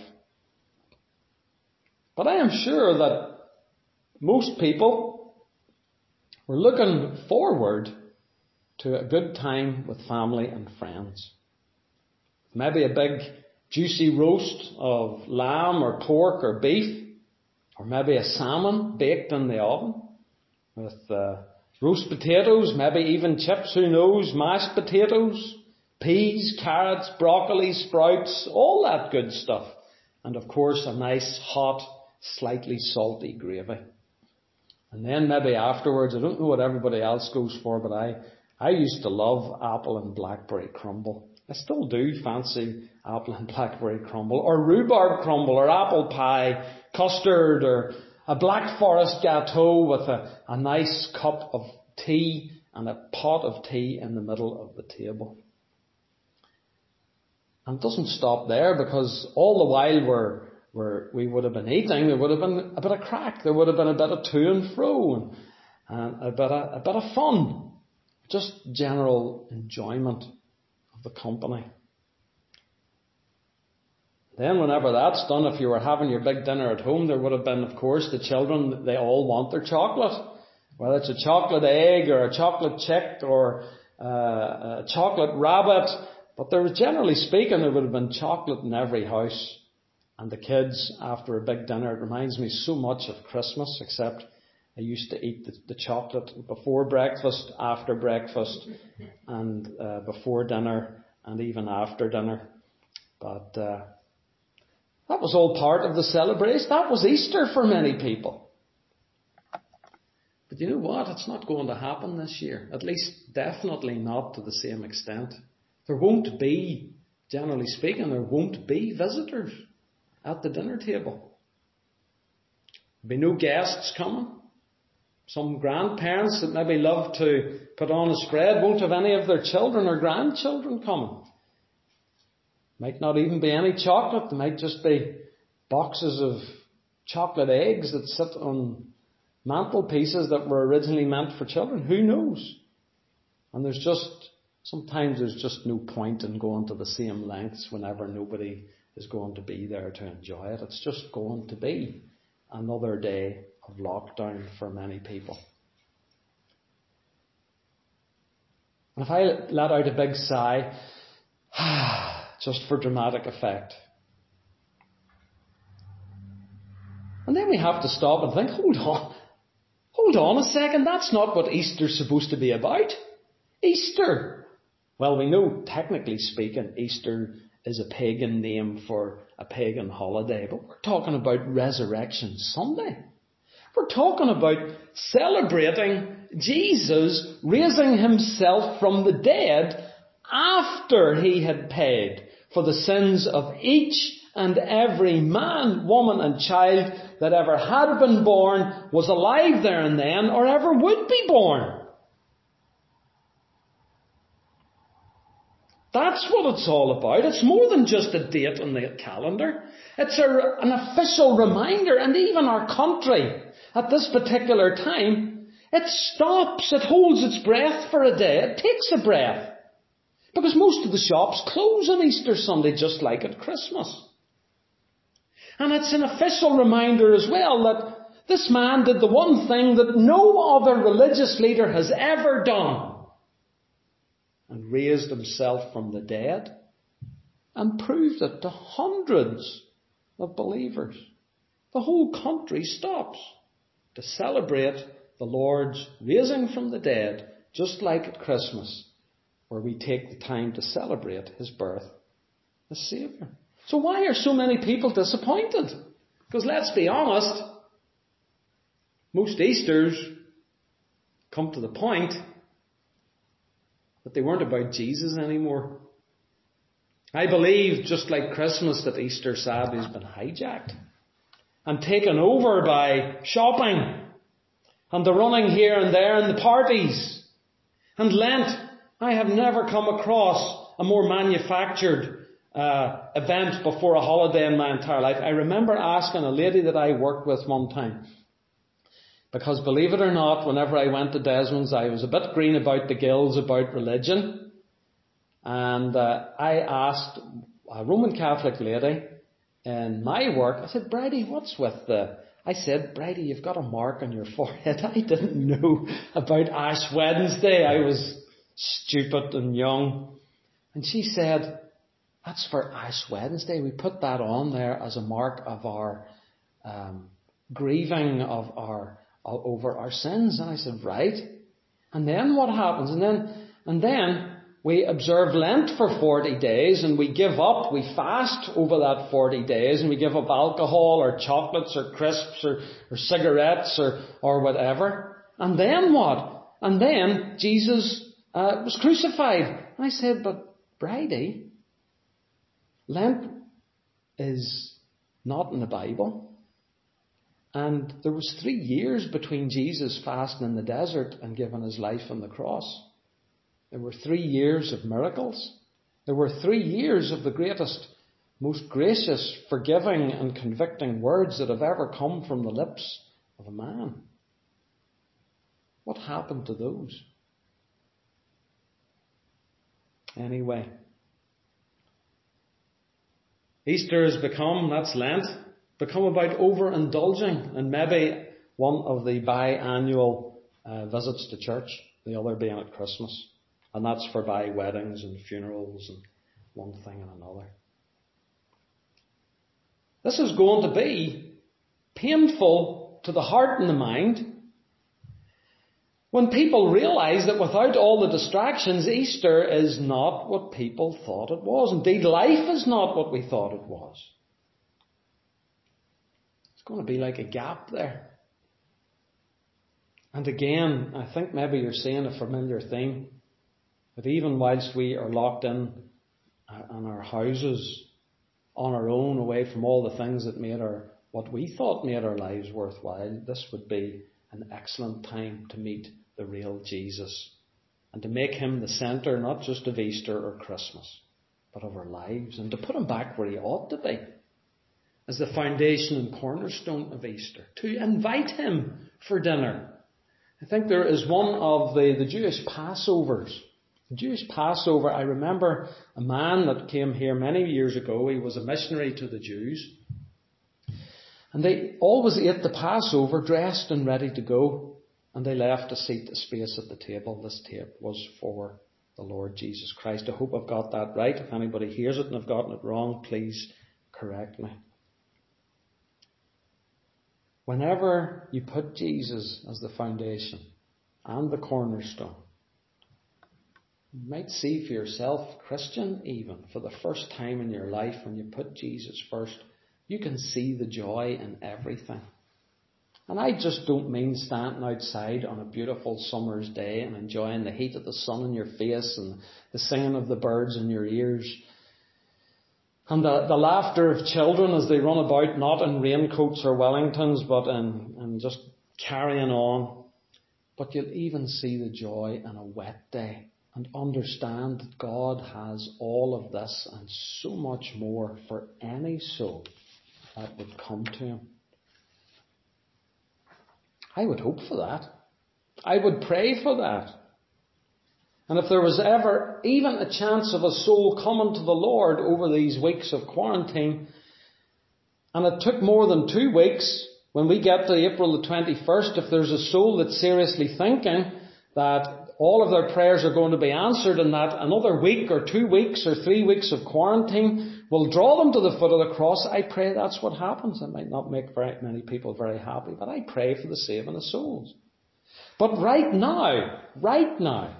S1: But I am sure that most people were looking forward to a good time with family and friends. Maybe a big juicy roast of lamb or pork or beef, or maybe a salmon baked in the oven with uh, roast potatoes, maybe even chips, who knows, mashed potatoes, peas, carrots, broccoli, sprouts, all that good stuff. And of course a nice hot, slightly salty gravy. And then maybe afterwards, I don't know what everybody else goes for, but I, I used to love apple and blackberry crumble. I still do fancy apple and blackberry crumble, or rhubarb crumble, or apple pie, custard, or a Black Forest gâteau with a, a nice cup of tea and a pot of tea in the middle of the table. And it doesn't stop there, because all the while we're, we're, we would have been eating, there would have been a bit of crack, there would have been a bit of to and fro, and, and a bit of, a bit of fun. Just general enjoyment of the company. Then whenever that's done, if you were having your big dinner at home, there would have been, of course, the children, they all want their chocolate. Whether it's a chocolate egg or a chocolate chick or uh, a chocolate rabbit. But there was, generally speaking, there would have been chocolate in every house. And the kids, after a big dinner, it reminds me so much of Christmas, except I used to eat the, the chocolate before breakfast, after breakfast, and uh, before dinner, and even after dinner. But uh, that was all part of the celebration. That was Easter for many people. But you know what? It's not going to happen this year. At least definitely not to the same extent. There won't be, generally speaking, there won't be visitors at the dinner table. There'll be no guests coming. Some grandparents that maybe love to put on a spread won't have any of their children or grandchildren coming. Might not even be any chocolate. There might just be boxes of chocolate eggs that sit on mantelpieces that were originally meant for children. Who knows? And there's just, sometimes there's just no point in going to the same lengths whenever nobody is going to be there to enjoy it. It's just going to be another day of lockdown for many people. And if I let out a big sigh, just for dramatic effect, and then we have to stop and think, hold on, hold on a second, that's not what Easter's supposed to be about. Easter, well, we know, technically speaking, Easter is a pagan name for a pagan holiday, but we're talking about Resurrection Sunday. We're talking about celebrating Jesus raising himself from the dead after he had paid for the sins of each and every man, woman and child that ever had been born, was alive there and then, or ever would be born. That's what it's all about. It's more than just a date on the calendar. It's a, an official reminder, and even our country at this particular time, it stops, it holds its breath for a day, it takes a breath. Because most of the shops close on Easter Sunday, just like at Christmas. And it's an official reminder as well that this man did the one thing that no other religious leader has ever done, and raised himself from the dead and proved it to hundreds of believers. The whole country stops to celebrate the Lord's raising from the dead, just like at Christmas, where we take the time to celebrate his birth as Saviour. So why are so many people disappointed? Because let's be honest, most Easters come to the point that they weren't about Jesus anymore. I believe, just like Christmas, that Easter sadly has been hijacked and taken over by shopping and the running here and there and the parties. And Lent, I have never come across a more manufactured uh, event before a holiday in my entire life. I remember asking a lady that I worked with one time, because believe it or not, whenever I went to Desmond's, I was a bit green about the gills about religion. And uh, I asked a Roman Catholic lady in my work, I said, Bridie, what's with the... I said, Bridie, you've got a mark on your forehead. I didn't know about Ash Wednesday. I was stupid and young. And she said, that's for Ash Wednesday. We put that on there as a mark of our um, grieving of our... over our sins. And I said, right. And then what happens? And then, and then we observe Lent for forty days and we give up, we fast over that forty days and we give up alcohol or chocolates or crisps or, or cigarettes or, or whatever. And then what? And then Jesus uh, was crucified. And I said, but Bridie, Lent is not in the Bible. And there was three years between Jesus fasting in the desert and giving his life on the cross. There were three years of miracles. There were three years of the greatest, most gracious, forgiving and convicting words that have ever come from the lips of a man. What happened to those? Anyway, Easter has become, that's Lent, become about overindulging and maybe one of the biannual uh, visits to church, the other being at Christmas. And that's for by weddings and funerals and one thing and another. This is going to be painful to the heart and the mind when people realise that without all the distractions, Easter is not what people thought it was. Indeed, life is not what we thought it was. It's going to be like a gap there. And again, I think maybe you're seeing a familiar theme. That even whilst we are locked in in our houses, on our own, away from all the things that made our, what we thought made our lives worthwhile, this would be an excellent time to meet the real Jesus and to make him the centre not just of Easter or Christmas, but of our lives, and to put him back where he ought to be, as the foundation and cornerstone of Easter, to invite him for dinner. I think there is one of the, the Jewish Passovers. The Jewish Passover, I remember a man that came here many years ago. He was a missionary to the Jews. And they always ate the Passover dressed and ready to go. And they left a seat, a space at the table. This table was for the Lord Jesus Christ. I hope I've got that right. If anybody hears it and I've gotten it wrong, please correct me. Whenever you put Jesus as the foundation and the cornerstone, you might see for yourself, Christian, even for the first time in your life, when you put Jesus first, you can see the joy in everything. And I just don't mean standing outside on a beautiful summer's day and enjoying the heat of the sun in your face and the singing of the birds in your ears and the, the laughter of children as they run about, not in raincoats or Wellingtons, but in, in just carrying on. But you'll even see the joy in a wet day and understand that God has all of this and so much more for any soul that would come to him. I would hope for that. I would pray for that. And if there was ever even a chance of a soul coming to the Lord over these weeks of quarantine, and it took more than two weeks, when we get to April the twenty-first, if there's a soul that's seriously thinking that all of their prayers are going to be answered and that another week or two weeks or three weeks of quarantine will draw them to the foot of the cross, I pray that's what happens. It might not make very many people very happy, but I pray for the saving of souls. But right now, right now,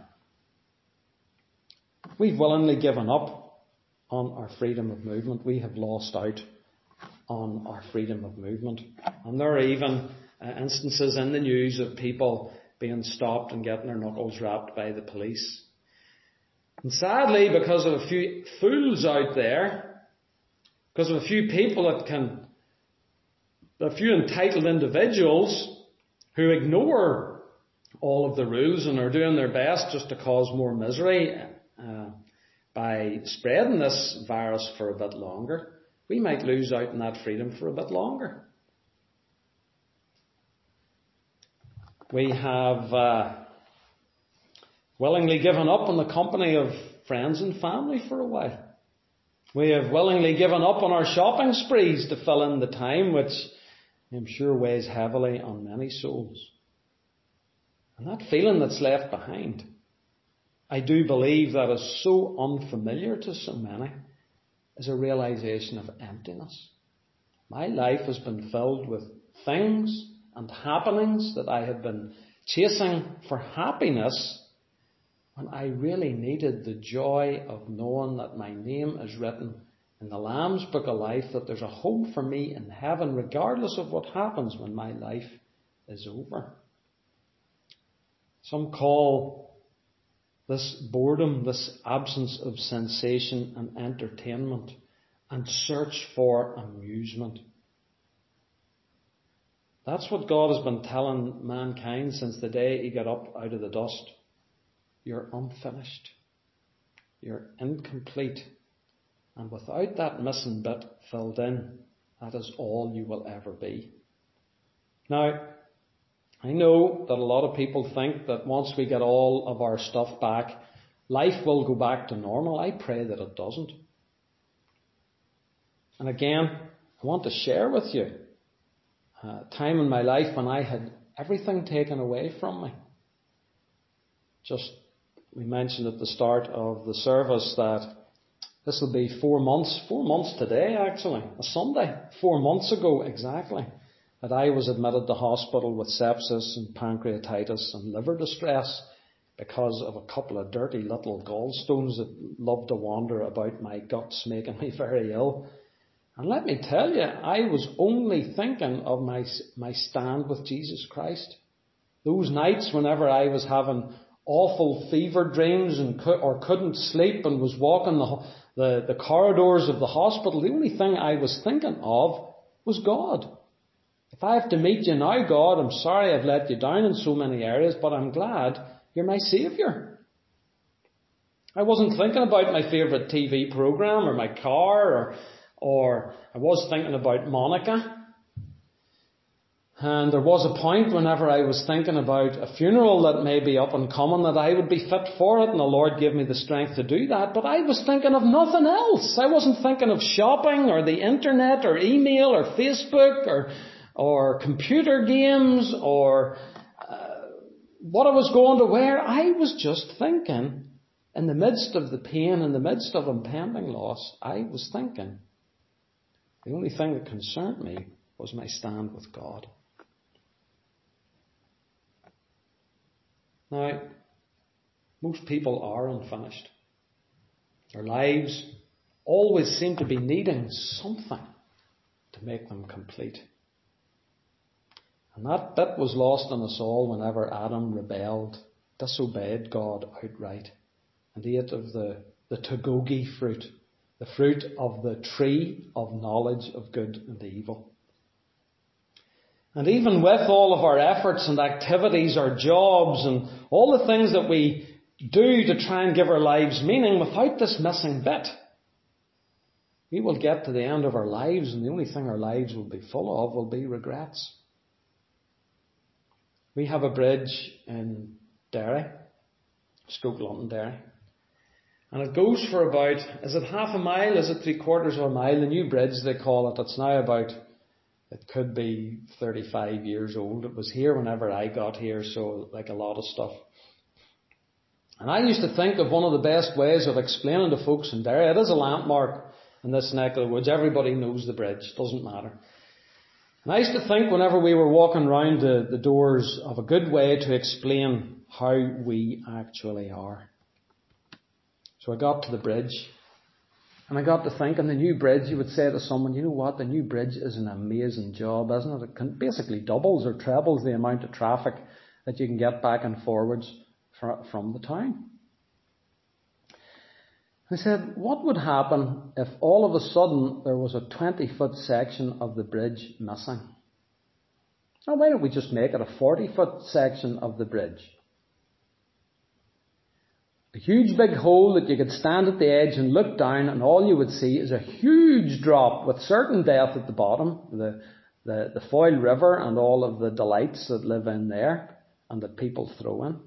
S1: we've willingly given up on our freedom of movement. We have lost out on our freedom of movement. And there are even uh, instances in the news of people being stopped and getting their knuckles rapped by the police. And sadly, because of a few fools out there, because of a few people that can, a few entitled individuals who ignore all of the rules and are doing their best just to cause more misery uh, by spreading this virus for a bit longer, we might lose out on that freedom for a bit longer. We have uh, willingly given up on the company of friends and family for a while. We have willingly given up on our shopping sprees to fill in the time, which I'm sure weighs heavily on many souls. And that feeling that's left behind, I do believe that is so unfamiliar to so many, is a realization of emptiness. My life has been filled with things and happenings that I had been chasing for happiness when I really needed the joy of knowing that my name is written in the Lamb's Book of Life, that there's a hope for me in heaven regardless of what happens when my life is over. Some call this boredom, this absence of sensation and entertainment and search for amusement. That's what God has been telling mankind since the day he got up out of the dust. You're unfinished. You're incomplete. And without that missing bit filled in, that is all you will ever be. Now, I know that a lot of people think that once we get all of our stuff back, life will go back to normal. I pray that it doesn't. And again, I want to share with you a time in my life when I had everything taken away from me. Just, we mentioned at the start of the service that this will be four months, four months today actually, a Sunday, four months ago exactly, that I was admitted to hospital with sepsis and pancreatitis and liver distress because of a couple of dirty little gallstones that love to wander about my guts, making me very ill. And let me tell you, I was only thinking of my my stand with Jesus Christ. Those nights whenever I was having awful fever dreams and could, or couldn't sleep and was walking the, the, the corridors of the hospital, the only thing I was thinking of was God. If I have to meet you now, God, I'm sorry I've let you down in so many areas, but I'm glad you're my Saviour. I wasn't thinking about my favourite T V programme or my car, or, or I was thinking about Monica. And there was a point whenever I was thinking about a funeral that may be up and coming that I would be fit for it, and the Lord gave me the strength to do that. But I was thinking of nothing else. I wasn't thinking of shopping or the internet or email or Facebook or or computer games or uh, what I was going to wear. I was just thinking, in the midst of the pain, in the midst of impending loss, I was thinking the only thing that concerned me was my stand with God. Now, most people are unfinished. Their lives always seem to be needing something to make them complete. And that bit was lost on us all whenever Adam rebelled, disobeyed God outright, and ate of the, the togogi fruit, the fruit of the tree of knowledge of good and evil. And even with all of our efforts and activities, our jobs and all the things that we do to try and give our lives meaning, without this missing bit, we will get to the end of our lives and the only thing our lives will be full of will be regrets. We have a bridge in Derry, Stoke Londonderry, and it goes for about, is it half a mile, is it three quarters of a mile? The new bridge they call it, it's now about, it could be thirty-five years old. It was here whenever I got here, so like a lot of stuff. And I used to think of one of the best ways of explaining to folks in Derry, it is a landmark in this neck of the woods, everybody knows the bridge, doesn't matter. And I used to think whenever we were walking round the, the doors of a good way to explain how we actually are. So I got to the bridge, and I got to thinking, the new bridge, you would say to someone, you know what, the new bridge is an amazing job, isn't it? It can basically doubles or trebles the amount of traffic that you can get back and forwards from the town. I said, what would happen if all of a sudden there was a twenty foot section of the bridge missing? Now, why don't we just make it a forty foot section of the bridge? A huge big hole that you could stand at the edge and look down, and all you would see is a huge drop with certain death at the bottom, the, the, the Foyle River and all of the delights that live in there and that people throw in.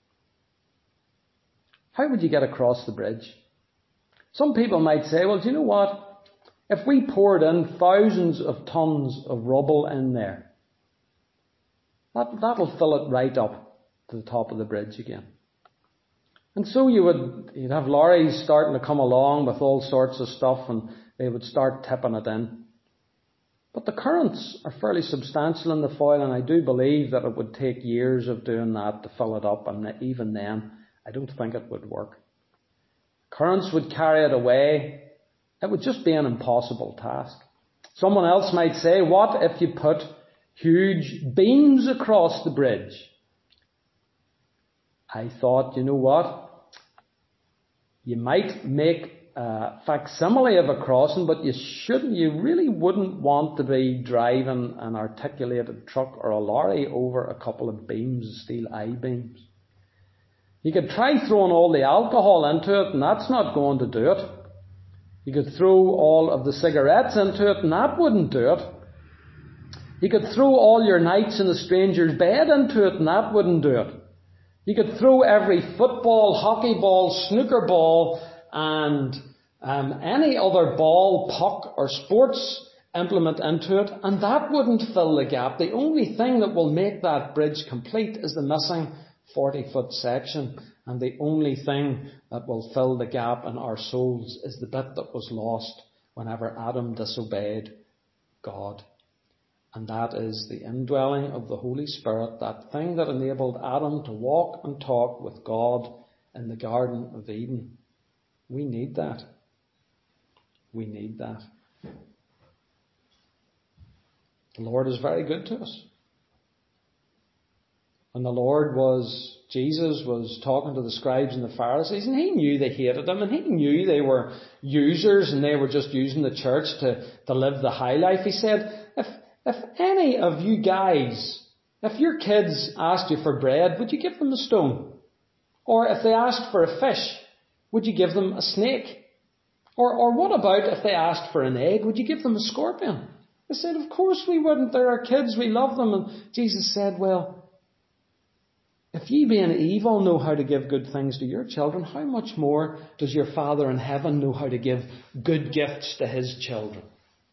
S1: How would you get across the bridge? Some people might say, well, do you know what? If we poured in thousands of tons of rubble in there, that, that'll fill it right up to the top of the bridge again. And so you would, you'd have lorries starting to come along with all sorts of stuff, and they would start tipping it in. But the currents are fairly substantial in the Foyle, and I do believe that it would take years of doing that to fill it up, and even then, I don't think it would work. Currents would carry it away. It would just be an impossible task. Someone else might say, what if you put huge beams across the bridge? I thought, you know what? You might make a facsimile of a crossing, but you shouldn't, you really wouldn't want to be driving an articulated truck or a lorry over a couple of beams, steel I-beams. You could try throwing all the alcohol into it, and that's not going to do it. You could throw all of the cigarettes into it, and that wouldn't do it. You could throw all your nights in a stranger's bed into it, and that wouldn't do it. You could throw every football, hockey ball, snooker ball, and um, any other ball, puck or sports implement into it, and that wouldn't fill the gap. The only thing that will make that bridge complete is the missing forty foot section, and the only thing that will fill the gap in our souls is the bit that was lost whenever Adam disobeyed God. And that is the indwelling of the Holy Spirit, that thing that enabled Adam to walk and talk with God in the Garden of Eden. We need that. We need that. The Lord is very good to us. And the Lord was, Jesus was talking to the scribes and the Pharisees, and he knew they hated him, and he knew they were users and they were just using the church to, to live the high life. He said, if, if any of you guys, if your kids asked you for bread, would you give them a stone? Or if they asked for a fish, would you give them a snake? Or, or what about if they asked for an egg, would you give them a scorpion? They said, of course we wouldn't. They're our kids, we love them. And Jesus said, well, if ye being evil know how to give good things to your children, how much more does your Father in heaven know how to give good gifts to his children?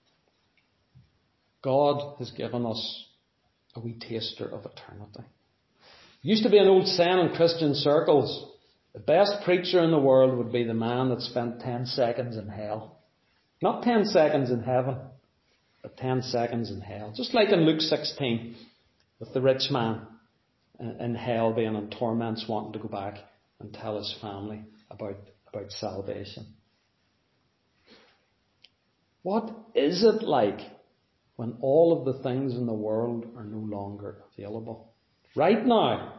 S1: God has given us a wee taster of eternity. There used to be an old saying in Christian circles, the best preacher in the world would be the man that spent ten seconds in hell. Not ten seconds in heaven, but ten seconds in hell. Just like in Luke sixteen, with the rich man in hell being in torments, wanting to go back and tell his family about, about salvation. What is it like when all of the things in the world are no longer available? Right now,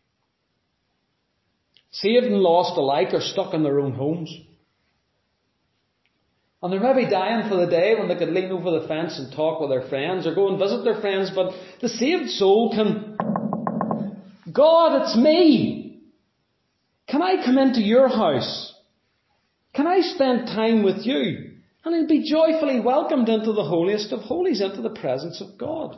S1: saved and lost alike are stuck in their own homes. And they're maybe dying for the day when they could lean over the fence and talk with their friends or go and visit their friends, but the saved soul can, God, it's me. Can I come into your house? Can I spend time with you? And he'll be joyfully welcomed into the holiest of holies, into the presence of God.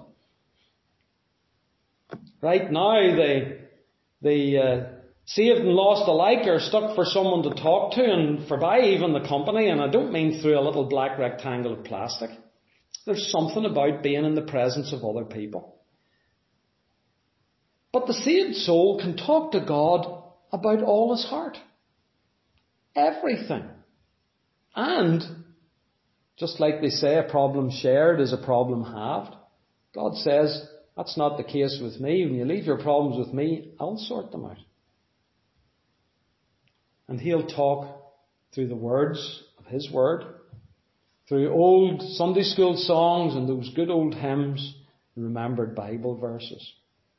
S1: Right now, the, the uh, saved and lost alike are stuck for someone to talk to and forbye even the company. And I don't mean through a little black rectangle of plastic. There's something about being in the presence of other people. But the saved soul can talk to God about all his heart. Everything. And, just like they say, a problem shared is a problem halved. God says, that's not the case with me. When you leave your problems with me, I'll sort them out. And he'll talk through the words of his word, through old Sunday school songs and those good old hymns and remembered Bible verses.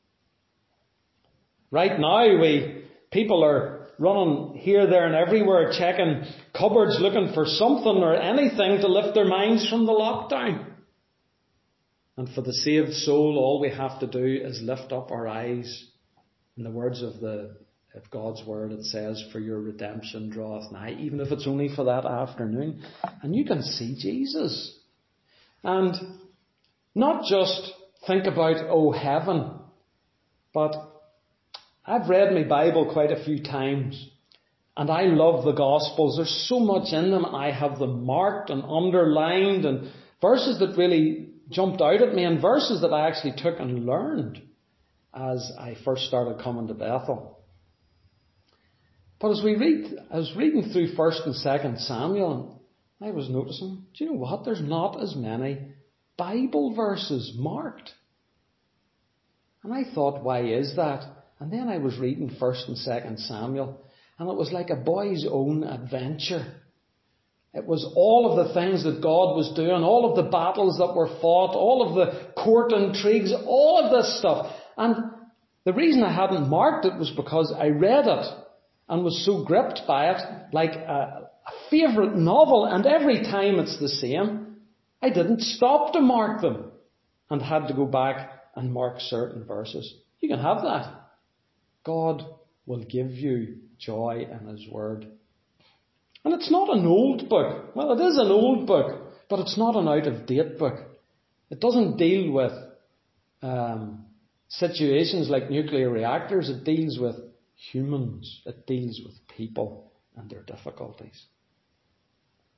S1: Right now, we people are running here, there and everywhere, checking cupboards, looking for something or anything to lift their minds from the lockdown. And for the saved soul, all we have to do is lift up our eyes. In the words of the of God's word, it says, for your redemption draweth nigh, even if it's only for that afternoon. And you can see Jesus. And not just think about, oh, heaven, but I've read my Bible quite a few times, and I love the Gospels. There's so much in them. I have them marked and underlined, and verses that really jumped out at me, and verses that I actually took and learned as I first started coming to Bethel. But as we read, I was reading through First and Second Samuel, and I was noticing, do you know what? There's not as many Bible verses marked. And I thought, why is that? And then I was reading First and Second Samuel, and it was like a boy's own adventure. It was all of the things that God was doing, all of the battles that were fought, all of the court intrigues, all of this stuff. And the reason I hadn't marked it was because I read it and was so gripped by it, like a, a favourite novel, and every time it's the same. I didn't stop to mark them and had to go back and mark certain verses. You can have that. God will give you joy in his word. And it's not an old book. Well, it is an old book, but it's not an out-of-date book. It doesn't deal with um, situations like nuclear reactors. It deals with humans. It deals with people and their difficulties.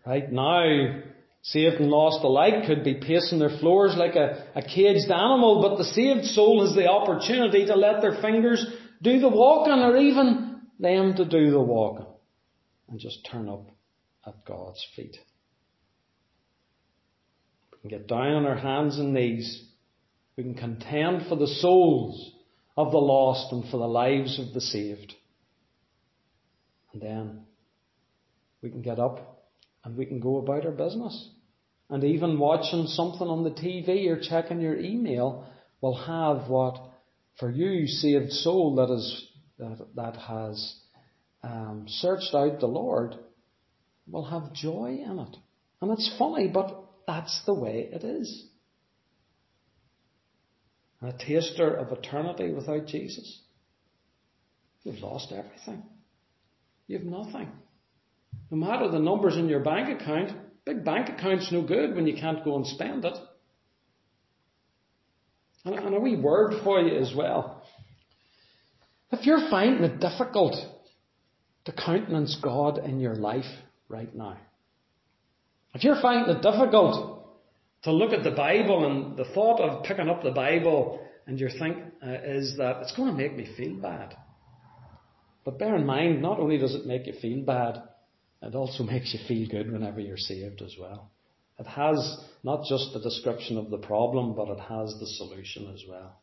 S1: Right now, saved and lost alike could be pacing their floors like a, a caged animal, but the saved soul has the opportunity to let their fingers do the walking, or even them to do the walking, and just turn up at God's feet. We can get down on our hands and knees. We can contend for the souls of the lost and for the lives of the saved. And then we can get up and we can go about our business. And even watching something on the T V or checking your email will have what, for you, saved soul that is that, that has um, searched out the Lord, will have joy in it. And it's funny, but that's the way it is. A taster of eternity without Jesus, you've lost everything. You've nothing. No matter the numbers in your bank account, big bank account's no good when you can't go and spend it. And, and a wee word for you as well. If you're finding it difficult to countenance God in your life right now, if you're finding it difficult to look at the Bible, and the thought of picking up the Bible and your think uh, is that it's going to make me feel bad. But bear in mind, not only does it make you feel bad, it also makes you feel good whenever you're saved as well. It has not just the description of the problem, but it has the solution as well.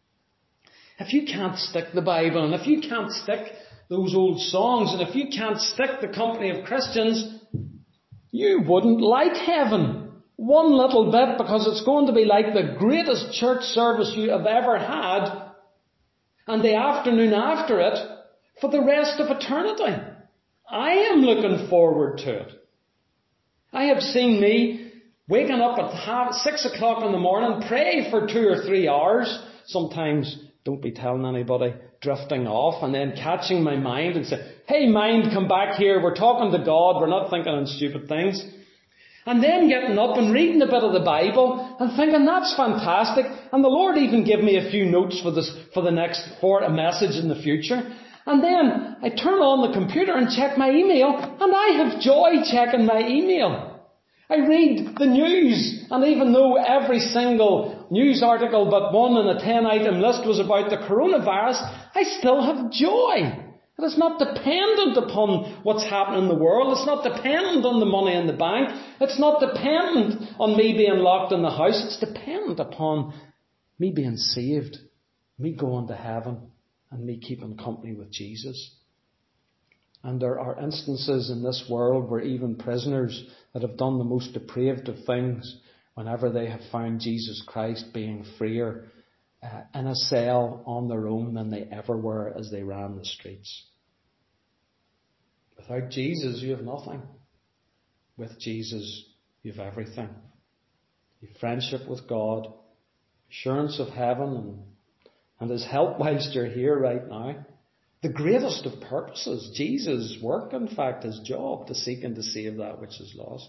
S1: If you can't stick the Bible, and if you can't stick those old songs, and if you can't stick the company of Christians, you wouldn't like heaven one little bit, because it's going to be like the greatest church service you have ever had, and the afternoon after it, for the rest of eternity. I am looking forward to it. I have seen me waking up at half, six o'clock in the morning, pray for two or three hours, sometimes, don't be telling anybody, drifting off, and then catching my mind and say, hey mind, come back here, we're talking to God, we're not thinking on stupid things. And then getting up and reading a bit of the Bible and thinking, that's fantastic. And the Lord even gave me a few notes for this, for the next, for a message in the future. And then I turn on the computer and check my email, and I have joy checking my email. I read the news, and even though every single news article but one in a ten item list was about the coronavirus, I still have joy. It is not dependent upon what's happening in the world. It's not dependent on the money in the bank. It's not dependent on me being locked in the house. It's dependent upon me being saved, me going to heaven, and me keeping company with Jesus. And there are instances in this world where even prisoners that have done the most depraved of things, whenever they have found Jesus Christ, being freer uh, in a cell on their own than they ever were as they ran the streets. Without Jesus, you have nothing. With Jesus, you have everything. You have friendship with God, assurance of heaven, and, and His help whilst you're here right now. The greatest of purposes, Jesus' work, in fact, His job, to seek and to save that which is lost.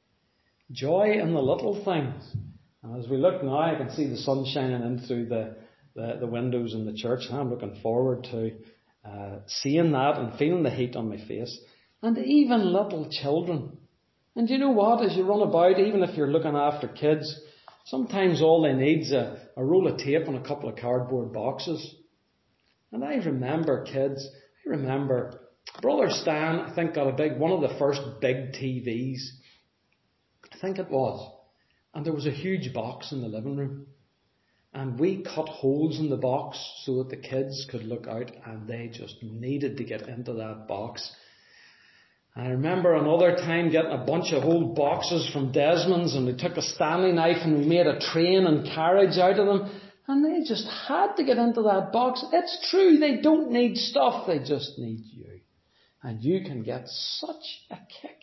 S1: Joy in the little things. And as we look now, I can see the sun shining in through the, the, the windows in the church, and I'm looking forward to uh, seeing that and feeling the heat on my face. And even little children. And you know what? As you run about, even if you're looking after kids, sometimes all they need is a, a roll of tape and a couple of cardboard boxes. And I remember kids, I remember Brother Stan, I think, got a big, one of the first big T Vs. I think it was. And there was a huge box in the living room. And we cut holes in the box so that the kids could look out, and they just needed to get into that box. I remember another time getting a bunch of old boxes from Desmond's, and we took a Stanley knife and we made a train and carriage out of them. And they just had to get into that box. It's true, they don't need stuff, they just need you. And you can get such a kick,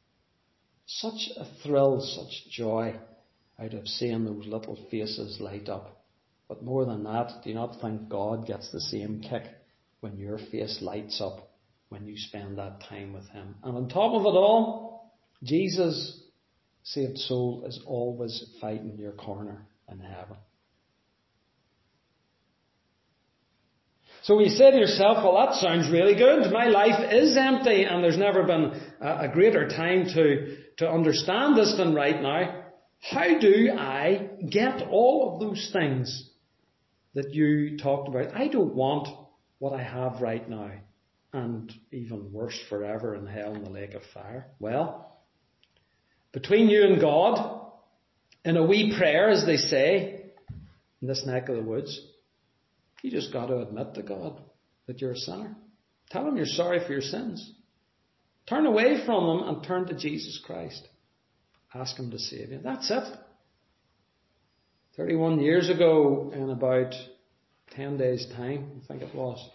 S1: such a thrill, such joy out of seeing those little faces light up. But more than that, do you not think God gets the same kick when your face lights up when you spend that time with Him? And on top of it all, Jesus, saved soul, is always fighting your corner in heaven.
S2: So you say to yourself, well, that sounds really good. My life is empty and there's never been a, a greater time to, to understand this than right now. How do I get all of those things that you talked about? I don't want what I have right now, and even worse, forever in hell in the lake of fire. Well, between you and God, in a wee prayer, as they say, in this neck of the woods, you just got to admit to God that you're a sinner. Tell Him you're sorry for your sins. Turn away from them and turn to Jesus Christ. Ask Him to save you. That's it. thirty-one years ago, in about ten days' time, I think it was,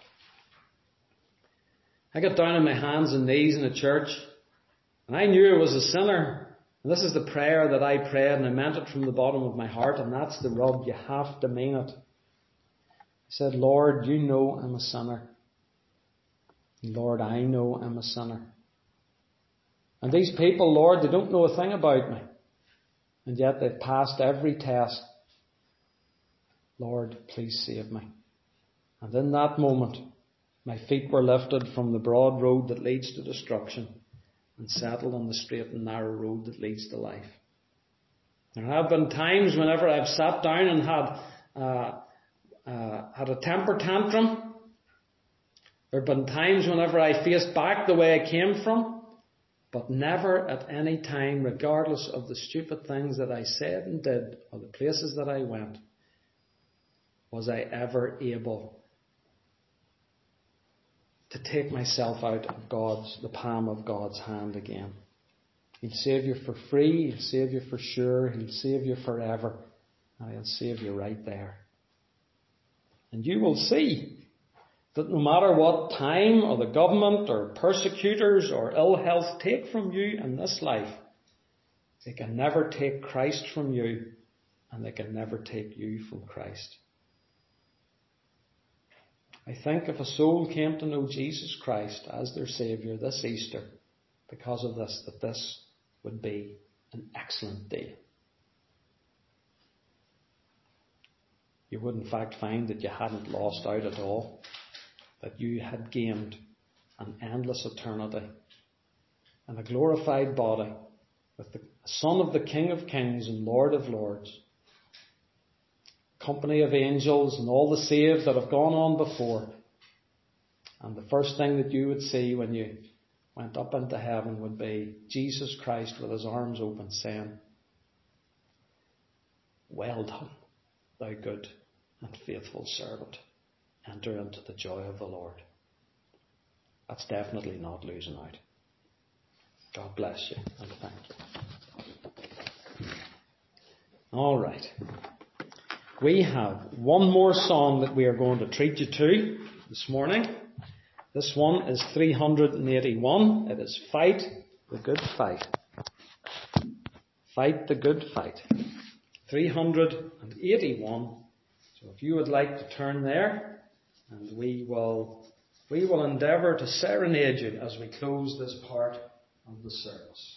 S2: I got down on my hands and knees in a church, and I knew I was a sinner. And this is the prayer that I prayed, and I meant it from the bottom of my heart, and that's the rub. You have to mean it. I said, Lord, you know I'm a sinner. Lord, I know I'm a sinner. And these people, Lord, they don't know a thing about me. And yet they've passed every test. Lord, please save me. And in that moment, my feet were lifted from the broad road that leads to destruction and settled on the straight and narrow road that leads to life. There have been times whenever I've sat down and had uh, uh, had a temper tantrum. There have been times whenever I faced back the way I came from. But never at any time, regardless of the stupid things that I said and did, or the places that I went, was I ever able to take myself out of God's, the palm of God's hand again. He'll save you for free, He'll save you for sure, He'll save you forever, and He'll save you right there. And you will see that no matter what time or the government or persecutors or ill health take from you in this life, they can never take Christ from you, and they can never take you from Christ. I think if a soul came to know Jesus Christ as their Saviour this Easter, because of this, that this would be an excellent day. You would in fact find that you hadn't lost out at all, that you had gained an endless eternity and a glorified body with the Son of the King of Kings and Lord of Lords, company of angels and all the saved that have gone on before. And the first thing that you would see when you went up into heaven would be Jesus Christ with His arms open saying, "Well done, thou good and faithful servant. Enter into the joy of the Lord." That's definitely not losing out. God bless you and thank you. All right. We have one more song that we are going to treat you to this morning. This one is three hundred eighty-one. It is Fight the Good Fight. Fight the Good Fight. three hundred eighty-one. So if you would like to turn there, and we will we will endeavour to serenade you as we close this part of the service.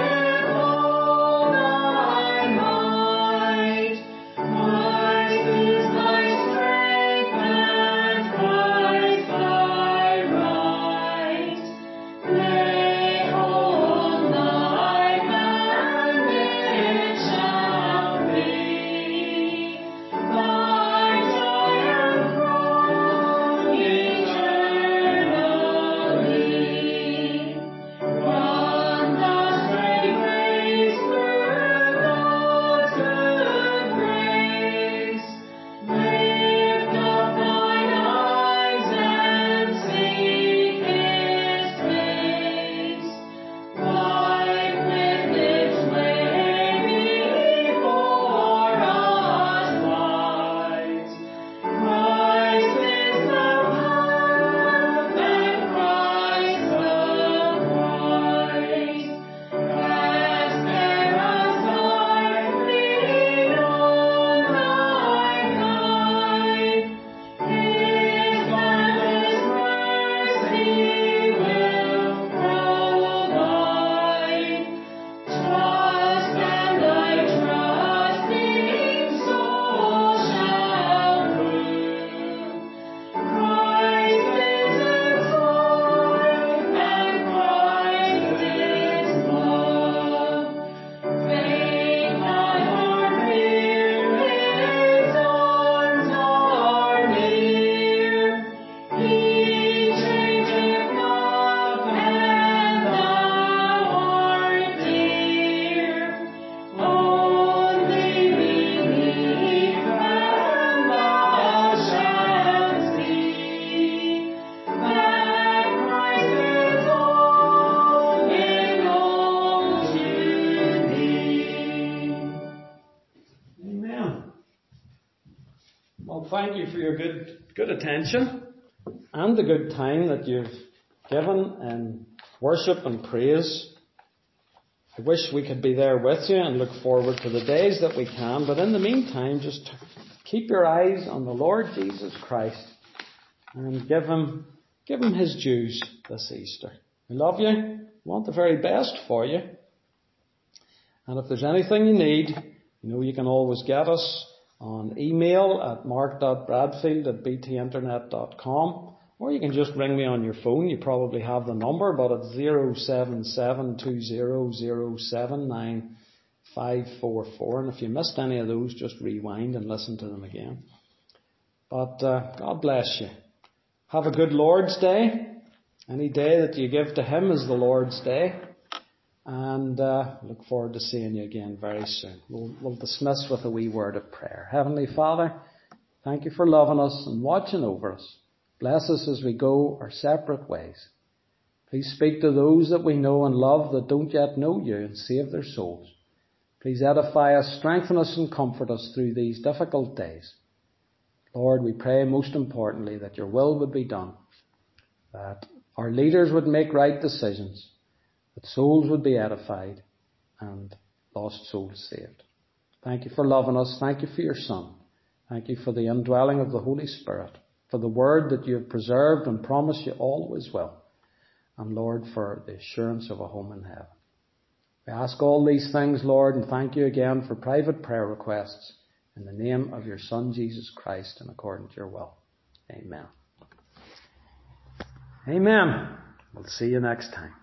S3: Might, might,
S2: Well, thank you for your good, good attention and the good time that you've given in worship and praise. I wish we could be there with you and look forward to the days that we can, but in the meantime, just keep your eyes on the Lord Jesus Christ and give Him, give Him His dues this Easter. We love you. We want the very best for you. And if there's anything you need, you know you can always get us on email at mark dot bradfield at b t internet dot com, or you can just ring me on your phone. You probably have the number, but it's zero seven seven two zero zero seven nine five four four. And if you missed any of those, just rewind and listen to them again. But uh, God bless you. Have a good Lord's Day. Any day that you give to Him is the Lord's Day. And uh, look forward to seeing you again very soon. We'll, we'll dismiss with a wee word of prayer. Heavenly Father, thank you for loving us and watching over us. Bless us as we go our separate ways. Please speak to those that we know and love that don't yet know you and save their souls. Please edify us, strengthen us and comfort us through these difficult days. Lord, we pray most importantly that your will would be done, that our leaders would make right decisions, that souls would be edified and lost souls saved. Thank you for loving us. Thank you for your Son. Thank you for the indwelling of the Holy Spirit, for the word that you have preserved and promised you always will. And Lord, for the assurance of a home in heaven. We ask all these things, Lord, and thank you again for private prayer requests in the name of your Son, Jesus Christ, and according to your will. Amen. Amen. We'll see you next time.